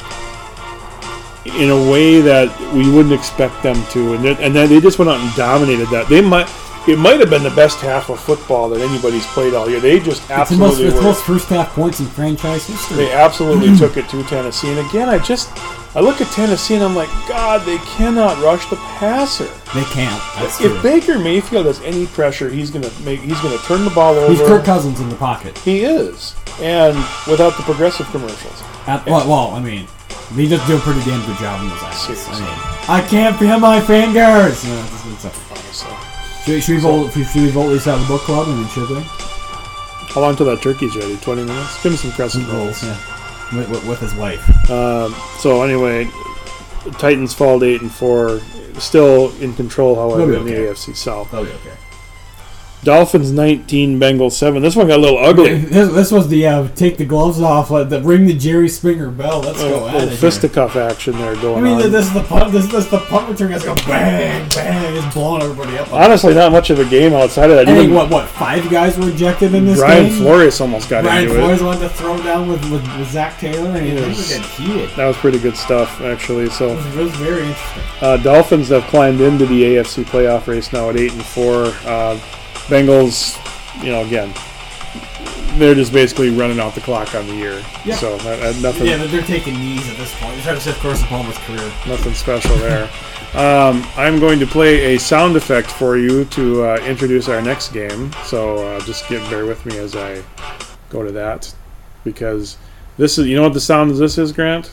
in a way that we wouldn't expect them to. And then they just went out and dominated that. It might have been the best half of football that anybody's played all year. They just absolutely It's the most first half points in franchise history. They absolutely took it to Tennessee. And again, I look at Tennessee and I'm like, God, they cannot rush the passer. They can't. That's if true. Baker Mayfield has any pressure, he's gonna turn the ball over. He's Kirk Cousins in the pocket. He is, and without the progressive commercials. They just do a pretty damn good job in those ads. Seriously. I can't feel my fingers. Honestly. Should we vote this out of the book club? Should we? How long till that turkey's ready? 20 minutes? Give him some crescent rolls. Yeah. With his wife. So anyway, Titans fall to 8-4. Still in control, however, in the AFC South. They'll be okay. Dolphins 19, Bengals 7. This one got a little ugly. This was the take the gloves off, ring the Jerry Springer bell. Let's go at it. Fisticuff action there going on. This is the punt. This is the punt return guys go bang bang, just blowing everybody up. Honestly, not much of a game outside of that. I think what 5 guys were ejected in this Brian game. Flores almost got into it. Brian Flores wanted to throw down with Zach Taylor, and he was getting heated. That was pretty good stuff, actually. So it was very interesting. Dolphins have climbed into the AFC playoff race now at 8-4. Bengals, again, they're just basically running out the clock on the year. Yeah. So nothing. Yeah, they're taking knees at this point. They're trying to save Carson Palmer's career. Nothing special there. I'm going to play a sound effect for you to introduce our next game. So just bear with me as I go to that, because this is. You know what the sound of this is, Grant?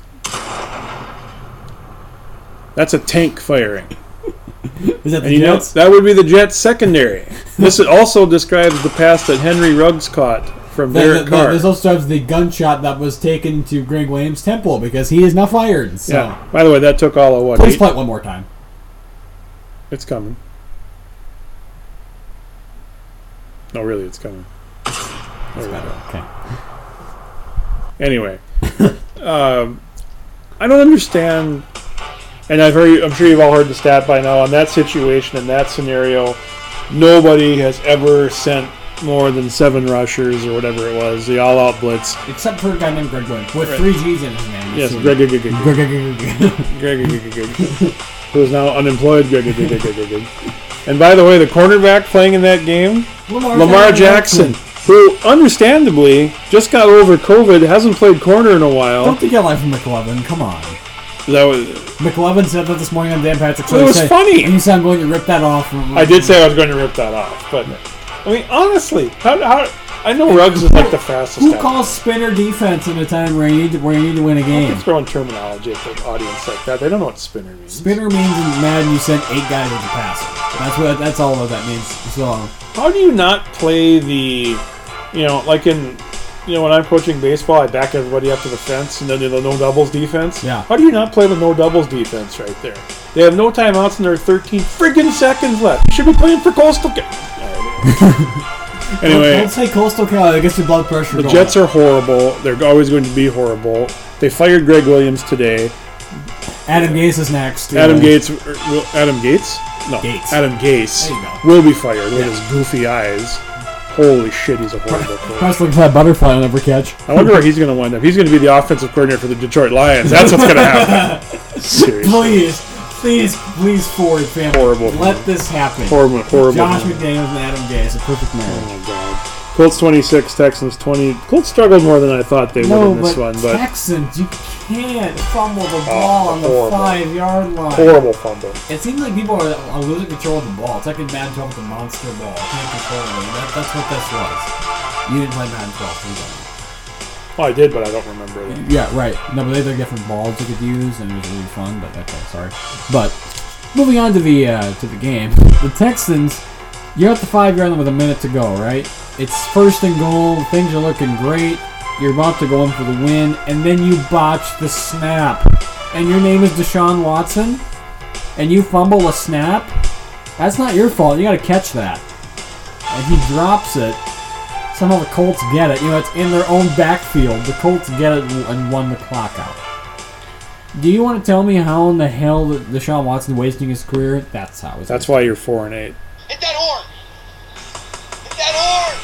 That's a tank firing. Is that the Jets? That would be the Jets secondary. This also describes the pass that Henry Ruggs caught from Derek Carr. This also describes the gunshot that was taken to Greg Williams' temple, because he is now fired. So. Yeah. By the way, that took all of what? Please play it one more time. It's coming. No, really, it's coming. That's better. Okay. Anyway, I don't understand. And I'm sure you've all heard the stat by now. On that situation, in that scenario, nobody has ever sent more than 7 rushers or whatever it was, the all-out blitz. Except for a guy named Greg Williams, with 3 G's in his name. Yes, Greg. Who is now unemployed. And by the way, the cornerback playing in that game, Lamar Jackson, who understandably just got over COVID, hasn't played corner in a while. Don't take your life from McLovin. Come on. McLovin said that this morning on Dan Patrick's show. It was funny. And you said I'm going to rip that off. I did say I was going to rip that off, but honestly, how I know Ruggs is like the fastest. Who calls spinner defense in a time where you need to win a game? Don't throwing terminology at the audience like that. They don't know what spinner means. Spinner means in Madden you send 8 guys with the passer. That's all of that means. So how do you not play the, like in. When I'm coaching baseball, I back everybody up to the fence and then do the no doubles defense. Yeah. How do you not play the no doubles defense right there? They have no timeouts and there are 13 friggin' seconds left. You should be playing for Coastal. Anyway, don't say Coastal Carolina. I guess your blood pressure. The Jets are horrible. They're always going to be horrible. They fired Greg Williams today. Adam Gase is next. Adam Gates? No. Gates. Adam Gase There you go. will be fired with his goofy eyes. Holy shit, he's a horrible coach. Presley's that butterfly on every catch. I wonder where he's going to wind up. He's going to be the offensive coordinator for the Detroit Lions. That's what's going to happen. Seriously. Please, Ford family. Horrible. Let this happen. Horrible. Josh McDaniels and Adam Gase, a perfect marriage. Oh, my God. Colts 26, Texans 20. Colts struggled more than I thought they would in this one. But Texans, you can't fumble the ball on the 5-yard line. Horrible fumble. It seems like people are losing control of the ball. It's like in Madden 12 with the monster ball. Can't control it. That's what this was. You didn't play Madden 12. Oh, I did, but I don't remember that. Yeah, right. No, but they had different balls you could use, and it was really fun. But okay, sorry. But moving on to the game, the Texans. You're at the 5-yard line with a minute to go, right? It's 1st and goal. Things are looking great. You're about to go in for the win, and then you botch the snap. And your name is Deshaun Watson, and you fumble a snap? That's not your fault. You got to catch that. and he drops it. Somehow the Colts get it. It's in their own backfield. The Colts get it and won the clock out. Do you want to tell me how in the hell Deshaun Watson wasting his career? That's how. That's why you're 4-8. Hit that horn! Hit that horn!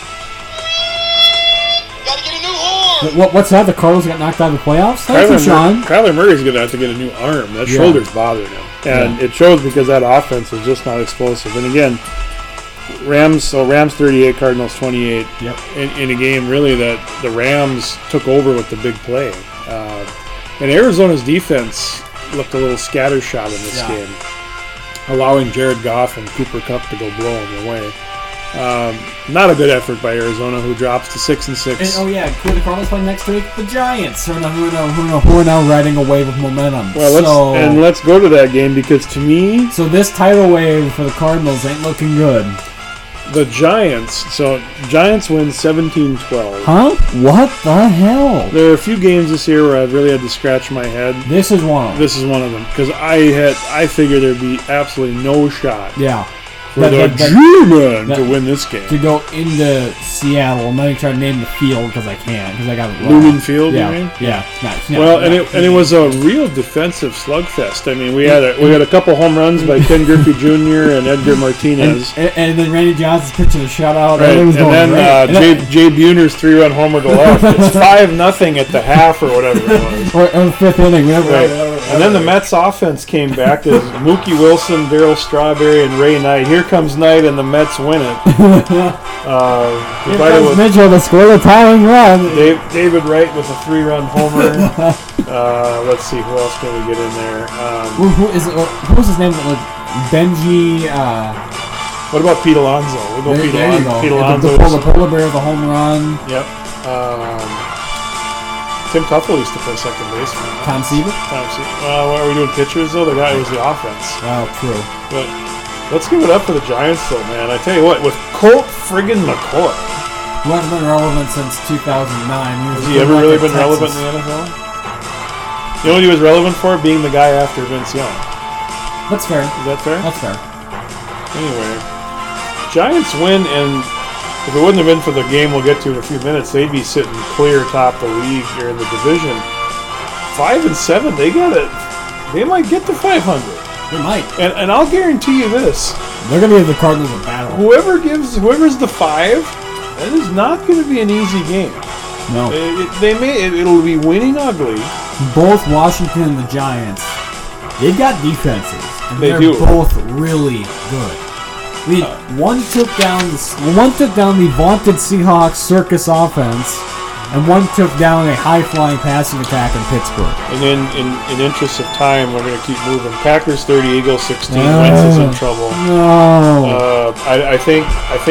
Gotta get a new horn! What's that? The Cardinals got knocked out of the playoffs? Thanks, Deshaun. Kyler Murray's going to have to get a new arm. That shoulder's bothering him. And it shows because that offense is just not explosive. And again, Rams 38, Cardinals 28. Yep. In a game, really, that the Rams took over with the big play. And Arizona's defense looked a little scattershot in this game, allowing Jared Goff and Cooper Kupp to go blow them away. Not a good effort by Arizona, who drops to 6-6. Who are the Cardinals playing next week? The Giants, who are now riding a wave of momentum. Well, let's go to that game, because to me, so this tidal wave for the Cardinals ain't looking good. The Giants win 17-12. Huh? What the hell? There are a few games this year where I've really had to scratch my head. This is one of them. This is one of them, because I figured there'd be absolutely no shot. Yeah. For the G-Men to win this game. To go into Seattle. I'm not even trying to name the field because I can't. Because I got it wrong. Lumen Field, yeah. you mean? Yeah. And it was a real defensive slugfest. I mean, we had a couple home runs by Ken Griffey Jr. and Edgar Martinez. And then Randy Johnson's pitching a shutout. Right. And then Jay Buhner's 3-run homer to left. It's 5-0 at the half or whatever it was. Or the fifth inning. Right. And then the Mets offense came back as Mookie Wilson, Darryl Strawberry, and Ray Knight. Here comes Knight, and the Mets win it. Here comes Mitchell to score the tying run. David Wright with a 3-run homer. Let's see, who else can we get in there? Who was his name? Benji. What about Pete Alonso? We'll go there you go. Pete Alonso. The polar bear with a home run. Yep. Tim Tuffle used to play second base. Tom Seaver? Are we doing pitchers, though? The guy was the offense. Oh, true. But let's give it up for the Giants, though, man. I tell you what, with Colt friggin' McCoy. Who hasn't been relevant since 2009. Has he ever really been relevant in the NFL? You know what he was relevant for? Being the guy after Vince Young. That's fair. Is that fair? That's fair. Anyway, Giants win, and if it wouldn't have been for the game we'll get to in a few minutes, they'd be sitting clear top the league here in the division. 5-7, they got it. They might get to 500. They might. And I'll guarantee you this: they're going to give the Cardinals a battle. Whoever's the 5, that is not going to be an easy game. No. It'll be winning ugly. Both Washington and the Giants, they've got defenses, and they're both really good. One took down the vaunted Seahawks circus offense, and one took down a high-flying passing attack in Pittsburgh. And in interest of time, we're going to keep moving. Packers 30, Eagles 16. Wentz is in trouble. No. I think.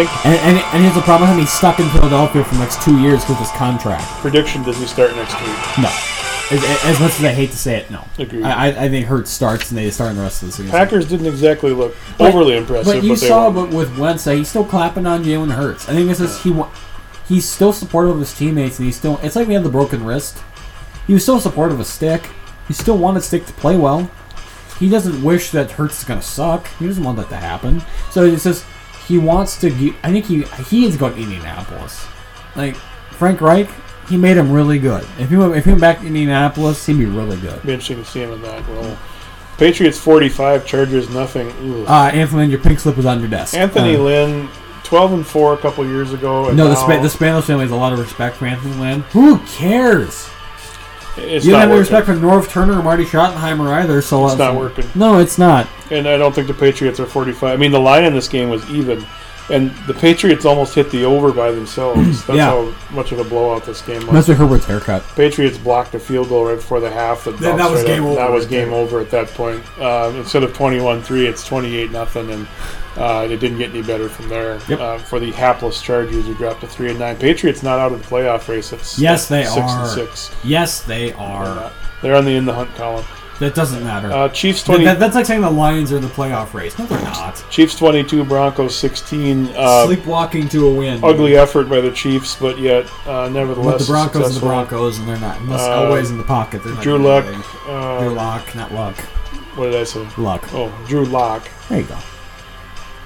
And here's the problem: he's stuck in Philadelphia for the next 2 years with his contract. Prediction: does he start next week? No. As much as I hate to say it, no. Agreed. I think Hurts starts and they start in the rest of the season. Packers didn't exactly look overly impressive. But you saw with Wentz, he's still clapping on Jalen Hurts. I think this is he's still supportive of his teammates, and it's like we had the broken wrist. He was still supportive of Stick. He still wanted Stick to play well. He doesn't wish that Hurts is going to suck. He doesn't want that to happen. So it's just he wants to. I think he is going to Indianapolis. Like Frank Reich. He made him really good. If he went back to Indianapolis, he'd be really good. It'd be interesting to see him in that role. Patriots 45, Chargers nothing. Anthony Lynn, your pink slip was on your desk. Anthony Lynn, 12-4 a couple years ago. No, the Spanos family has a lot of respect for Anthony Lynn. Who cares? You don't have any respect for Norv Turner or Marty Schottenheimer either. So it's not working. No, it's not. And I don't think the Patriots are 45. I mean, the line in this game was even. And the Patriots almost hit the over by themselves. That's how much of a blowout this game was. Mr. Herbert's haircut. Patriots blocked a field goal right before the half. That was game over. That was game over at that point. Instead of 21-3, it's 28-0, and it didn't get any better from there. Yep. For the hapless Chargers, who dropped to 3-9. Patriots not out of the playoff race. Yes, they are. 6-6. Yes, they are. They're on the in the hunt column. That doesn't matter. Chiefs 20. That's like saying the Lions are in the playoff race. No, they're not. Chiefs 22, Broncos 16. Sleepwalking to a win. Ugly effort by the Chiefs, but yet nevertheless. But the Broncos successful. are the Broncos, and they're not. Unless always in the pocket. They're not Drew Luck. Drew Lock, not Luck. What did I say? Luck. Oh, Drew Lock. There you go.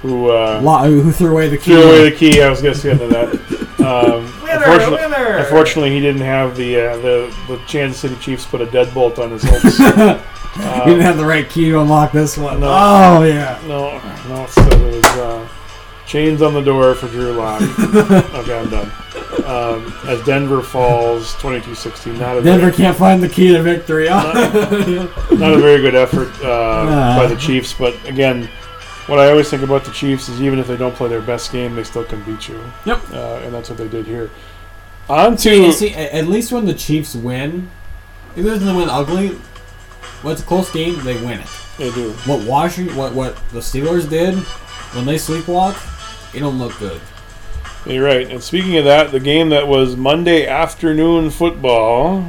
Who threw away the key? threw away the key. I was going to get into that. Winner! Unfortunately, he didn't have the Kansas City Chiefs put a deadbolt on his hopes. You didn't have the right key to unlock this one. No. Oh, yeah. No. So it was chains on the door for Drew Lock. Okay, I'm done. As Denver falls 22-16. Denver can't find the key to victory. Not a very good effort by the Chiefs, but again, what I always think about the Chiefs is even if they don't play their best game, they still can beat you. Yep. And that's what they did here. See, at least when the Chiefs win, even if they win ugly, when it's a close game, they win it. They do. What the Steelers did when they sleepwalk, it don't look good. You're right. And speaking of that, the game that was Monday afternoon football.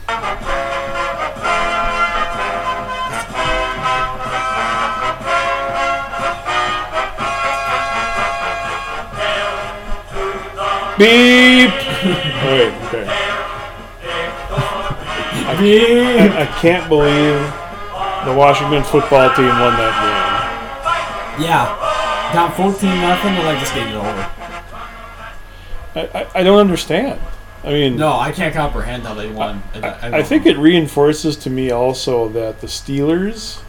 Beep! Oh, wait, okay. I can't believe the Washington football team won that game. Yeah. Down 14-0, they're like, this game is over. I don't understand. I mean... No, I can't comprehend how they won. I think it reinforces to me also that the Steelers,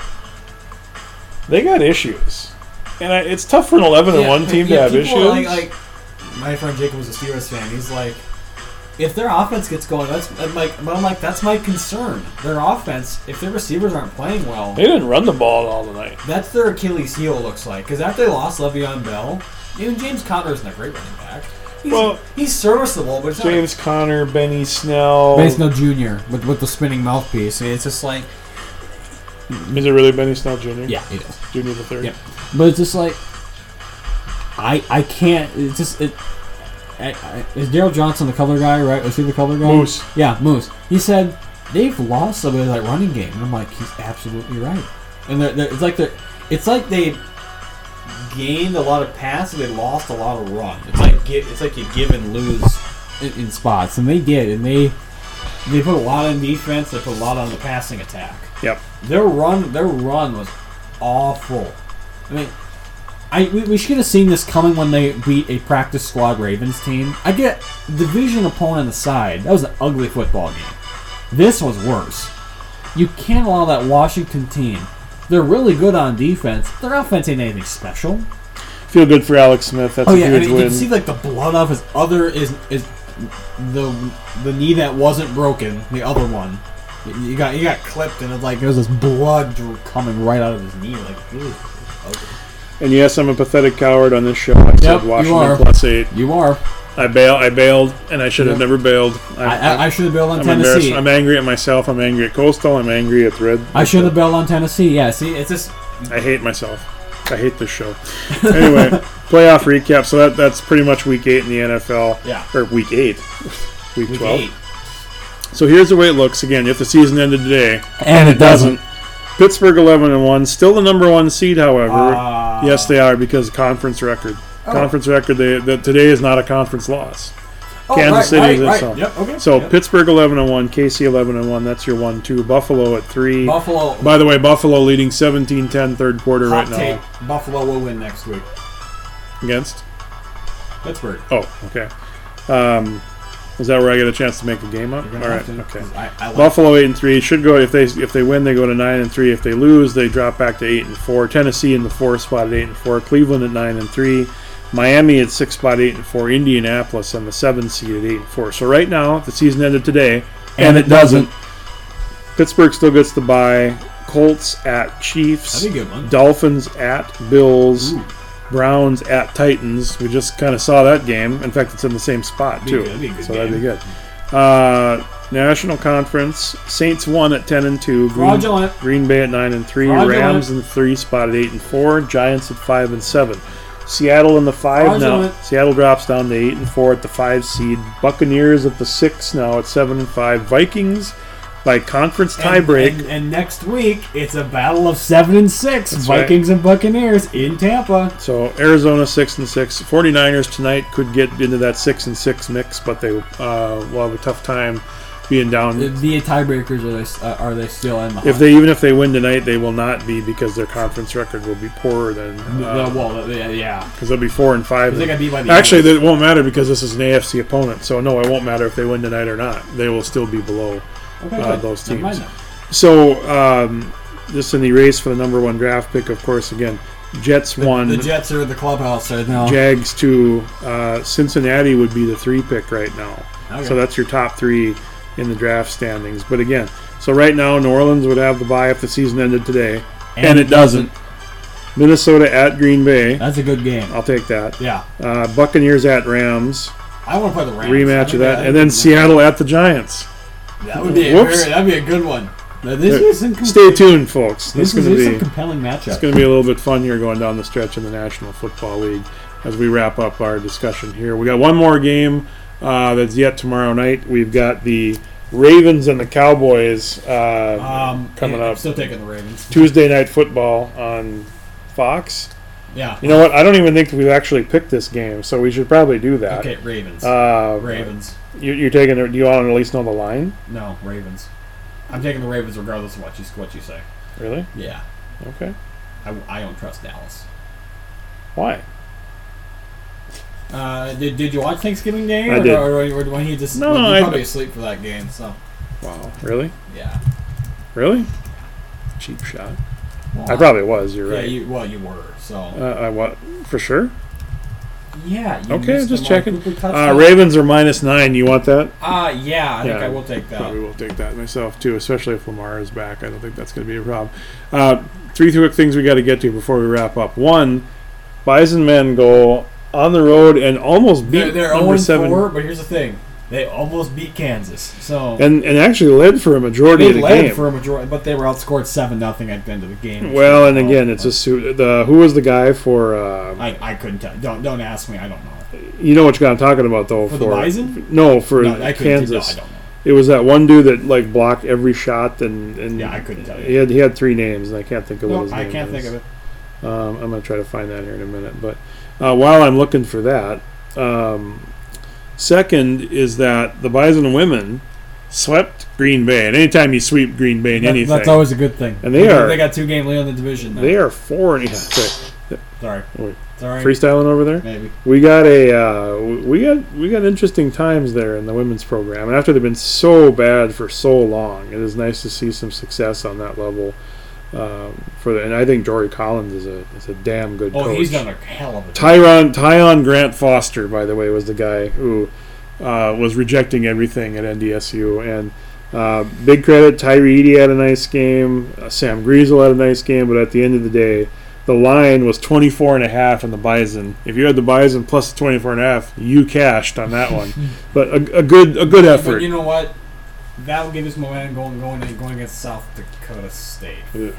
they got issues. And it's tough for an 11-1 team to have issues. Like, my friend Jacob was a Steelers fan. He's like, if their offense gets going, I'm like, that's my concern. Their offense, if their receivers aren't playing well, they didn't run the ball all the night. That's their Achilles heel, looks like. Because after they lost Le'Veon Bell, even James Conner isn't a great running back. He's serviceable, but it's James Conner, Benny Snell Jr. with the spinning mouthpiece. It's just like, is it really Benny Snell Jr.? Yeah, it is. Junior the third. Yeah, but it's just like, I can't. It's just is Daryl Johnson the color guy, right? Was he the color guy? Moose. Yeah, Moose. He said they've lost some of that running game, and I'm like, he's absolutely right. And it's like they gained a lot of pass and they lost a lot of run. It's like you give and lose in spots, and they did, and they put a lot on defense. They put a lot on the passing attack. Yep. Their run was awful. I mean, we should have seen this coming when they beat a practice squad Ravens team. I get division opponent aside. That was an ugly football game. This was worse. You can't allow that Washington team. They're really good on defense. Their offense ain't anything special. Feel good for Alex Smith. That's a huge win. You can see like the blood off his other is the knee that wasn't broken. The other one, you got clipped, and it's like there was this blood coming right out of his knee. Like, really ugly. And yes, I'm a pathetic coward on this show. I said Washington +8. You are. I bailed, and I should have never bailed. I should have bailed on Tennessee. I'm angry at myself. I'm angry at Coastal. I'm angry at Red. I should have bailed on Tennessee. Yeah, see, it's just... I hate myself. I hate this show. Anyway, playoff recap. So that's pretty much Week 8 in the NFL. Yeah. Or Week 8. Week 12. 8. So here's the way it looks. Again, if the season ended today. And it doesn't. Pittsburgh 11-1, still the number 1 seed. However, yes, they are because conference record. Conference record. Today is not a conference loss. Kansas City is right. Yep, okay. So yep. Pittsburgh 11-1, KC 11-1 That's your 1-2. Buffalo at 3. Buffalo. By the way, Buffalo leading 17-10 third quarter right now. Buffalo will win next week against Pittsburgh. Oh, okay. Is that where I get a chance to make a game up? All right, okay. Buffalo 8-3 should go if they win, they go to 9-3. If they lose, they drop back to 8-4. Tennessee in the 4th spot at 8-4. Cleveland at 9-3. Miami at 6th spot 8-4. Indianapolis on the 7th seed at 8-4. So right now, the season ended today, and it doesn't. Pittsburgh still gets the bye. Colts at Chiefs. That'd be a good one. Dolphins at Bills. Ooh. Browns at Titans. We just kind of saw that game. In fact, it's in the same spot, too. That'd be good. National Conference. Saints 1 at 10-2. Green Bay at 9-3. Rams in the 3 spot at 8-4. Giants at 5-7. Seattle in the 5 now. Seattle drops down to 8-4 at the 5 seed. Buccaneers at the 6 now at 7-5. Vikings by conference tiebreak. And next week, it's a battle of 7-6. Vikings and Buccaneers in Tampa. So Arizona 6-6. 49ers tonight could get into that 6-6 mix, but they will have a tough time being down. The tiebreakers are they still in the hunt? Even if they win tonight, they will not be because their conference record will be poorer than. Yeah. Because they'll be 4-5. They got beat by the Actually, it won't matter because this is an AFC opponent. So no, it won't matter if they win tonight or not. They will still be below those Never mind teams. that. So just in the race for the number 1 draft pick, of course, again, Jets 1. The Jets are the clubhouse right now. Jags 2. Cincinnati would be the 3 pick right now. Okay. So that's your top 3 in the draft standings. But again, so right now New Orleans would have the bye if the season ended today, and it doesn't. Minnesota at Green Bay. That's a good game. I'll take that. Yeah. Buccaneers at Rams. I want to play the Rams. Rematch of that, and then Seattle at the Giants. That would be that'd be a good one. Now, Stay tuned, folks. This is a compelling matchup. It's going to be a little bit fun here going down the stretch in the National Football League as we wrap up our discussion here. We got one more game that's yet tomorrow night. We've got the Ravens and the Cowboys coming up. I'm still taking the Ravens. Tuesday Night Football on Fox. Yeah. You know what? I don't even think we've actually picked this game, so we should probably do that. Okay, Ravens. Ravens. You're taking it. Do you want to at least know the line? No, Ravens. I'm taking the Ravens regardless of what you say. Really? Yeah. Okay. I don't trust Dallas. Why? Did you watch Thanksgiving Day? I did. Or when he just No, you're probably asleep for that game. So. Wow. Really? Yeah. Really? Cheap shot. Well, I probably was. You're right. You were. So. I what? For sure. Yeah. Okay, just checking. Ravens are -9. You want that? Yeah. I think I will take that. Probably will take that myself too, especially if Lamar is back. I don't think that's going to be a problem. 3 quick things we got to get to before we wrap up. One, Bison men go on the road and almost beat they're number 7. 0-4, but here's the thing. They almost beat Kansas. So and actually led for a majority of the game. They led for a majority, but they were outscored 7-0 at the end of the game. Well, and again, it's just who was the guy for? I couldn't tell. Don't ask me. I don't know. You know what I'm talking about though. For the Bison? No, for I Kansas. No, I don't know. It was that one dude that blocked every shot and yeah, I couldn't tell you. He had 3 names and I can't think of what his name was. I can't think of it. I'm gonna try to find that here in a minute. But while I'm looking for that. Second is that the Bison women swept Green Bay. And anytime you sweep Green Bay in anything, that's always a good thing. And they got 2 game lead on the division now. They are 4. Sorry. Sorry. Freestyling over there. Maybe we got we got interesting times there in the women's program. And after they've been so bad for so long, it is nice to see some success on that level. And I think Jory Collins is a damn good coach. Oh, he's done a hell of a job. Tyon Grant Foster, by the way, was the guy who was rejecting everything at NDSU. And big credit, Tyree Eady had a nice game. Sam Griesel had a nice game. But at the end of the day, the line was 24.5 in the Bison. If you had the Bison plus the 24.5, you cashed on that one. But a good effort. But you know what? That will give us momentum going against South Dakota State. Well,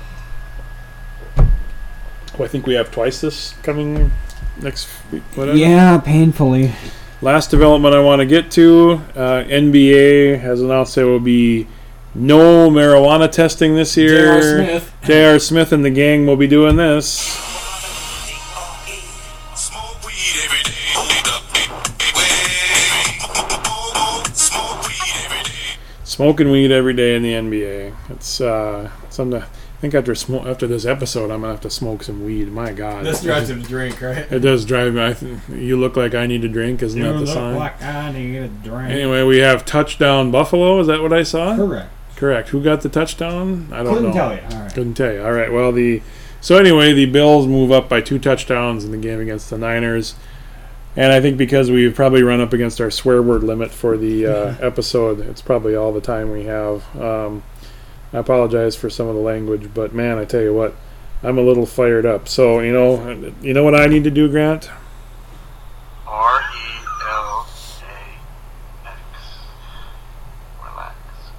I think we have twice this coming next week. Whatever. Yeah, painfully. Last development I want to get to, NBA has announced there will be no marijuana testing this year. J.R. Smith and the gang will be doing this. Smoking weed every day in the NBA. It's something. I think after this episode, I'm gonna have to smoke some weed. My God, this drives him to drink, right? It does drive me. You look like I need a drink, isn't that the sign? You look like I need a drink. Anyway, we have touchdown Buffalo. Is that what I saw? Correct. Who got the touchdown? I don't know. Couldn't tell you. All right. Couldn't tell you. All right. Well, so anyway, the Bills move up by 2 touchdowns in the game against the Niners. And I think because we've probably run up against our swear word limit for the episode, it's probably all the time we have. I apologize for some of the language, but man, I tell you what, I'm a little fired up. So you know what I need to do, Grant? RELAX. Relax.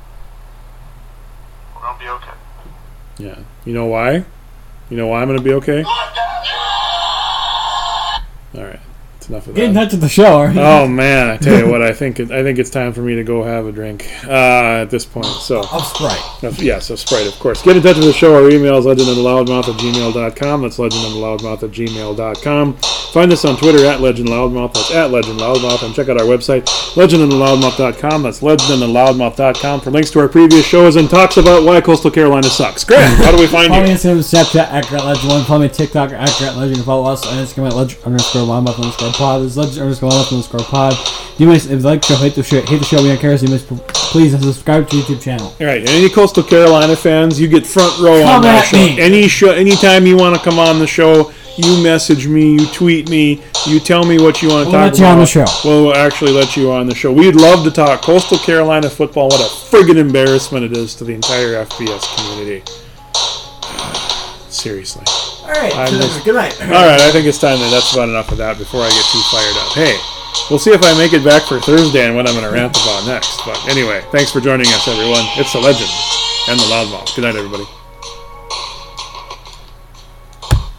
We're gonna be okay. Yeah. You know why? You know why I'm gonna be okay? All right. that's enough of Get in that. touch with the show. Right? Oh man, I tell you what, I think it's time for me to go have a drink at this point. So Of Sprite. yes, of Sprite, of course. Get in touch with the show. Our email is legendandtheloudmouth@gmail.com. That's legendandtheloudmouth@gmail.com. Find us on Twitter at legendloudmouth. That's at legendloudmouth. And check out our website, legendandtheloudmouth.com. That's legendandtheloudmouth.com for links to our previous shows and talks about why Coastal Carolina sucks. Grant, how do we find Follow me you? on Snapchat at GrantLegend1. Follow me on TikTok at GrantLegend. Follow us on Instagram at legend_loudmouth_pod. This is legend_loudmouth_pod. You might, if you like the show, hate the show. We don't care. So you must please subscribe to the YouTube channel. All right, and any Coastal Carolina fans, you get front row on Come my at show. me. Anytime you want to come on the show, you message me, you tweet me, you tell me what you want to We'll talk let you about. on the show. We'll actually let you on the show. We'd love to talk Coastal Carolina football. What a friggin' embarrassment it is to the entire FBS community. Seriously. All right. I'm just- Good night. All right, I think it's time that's about enough of that before I get too fired up. Hey, we'll see if I make it back for Thursday and what I'm going to rant about next. But anyway, thanks for joining us, everyone. It's the Legend and the Loudmouth. Good night, everybody.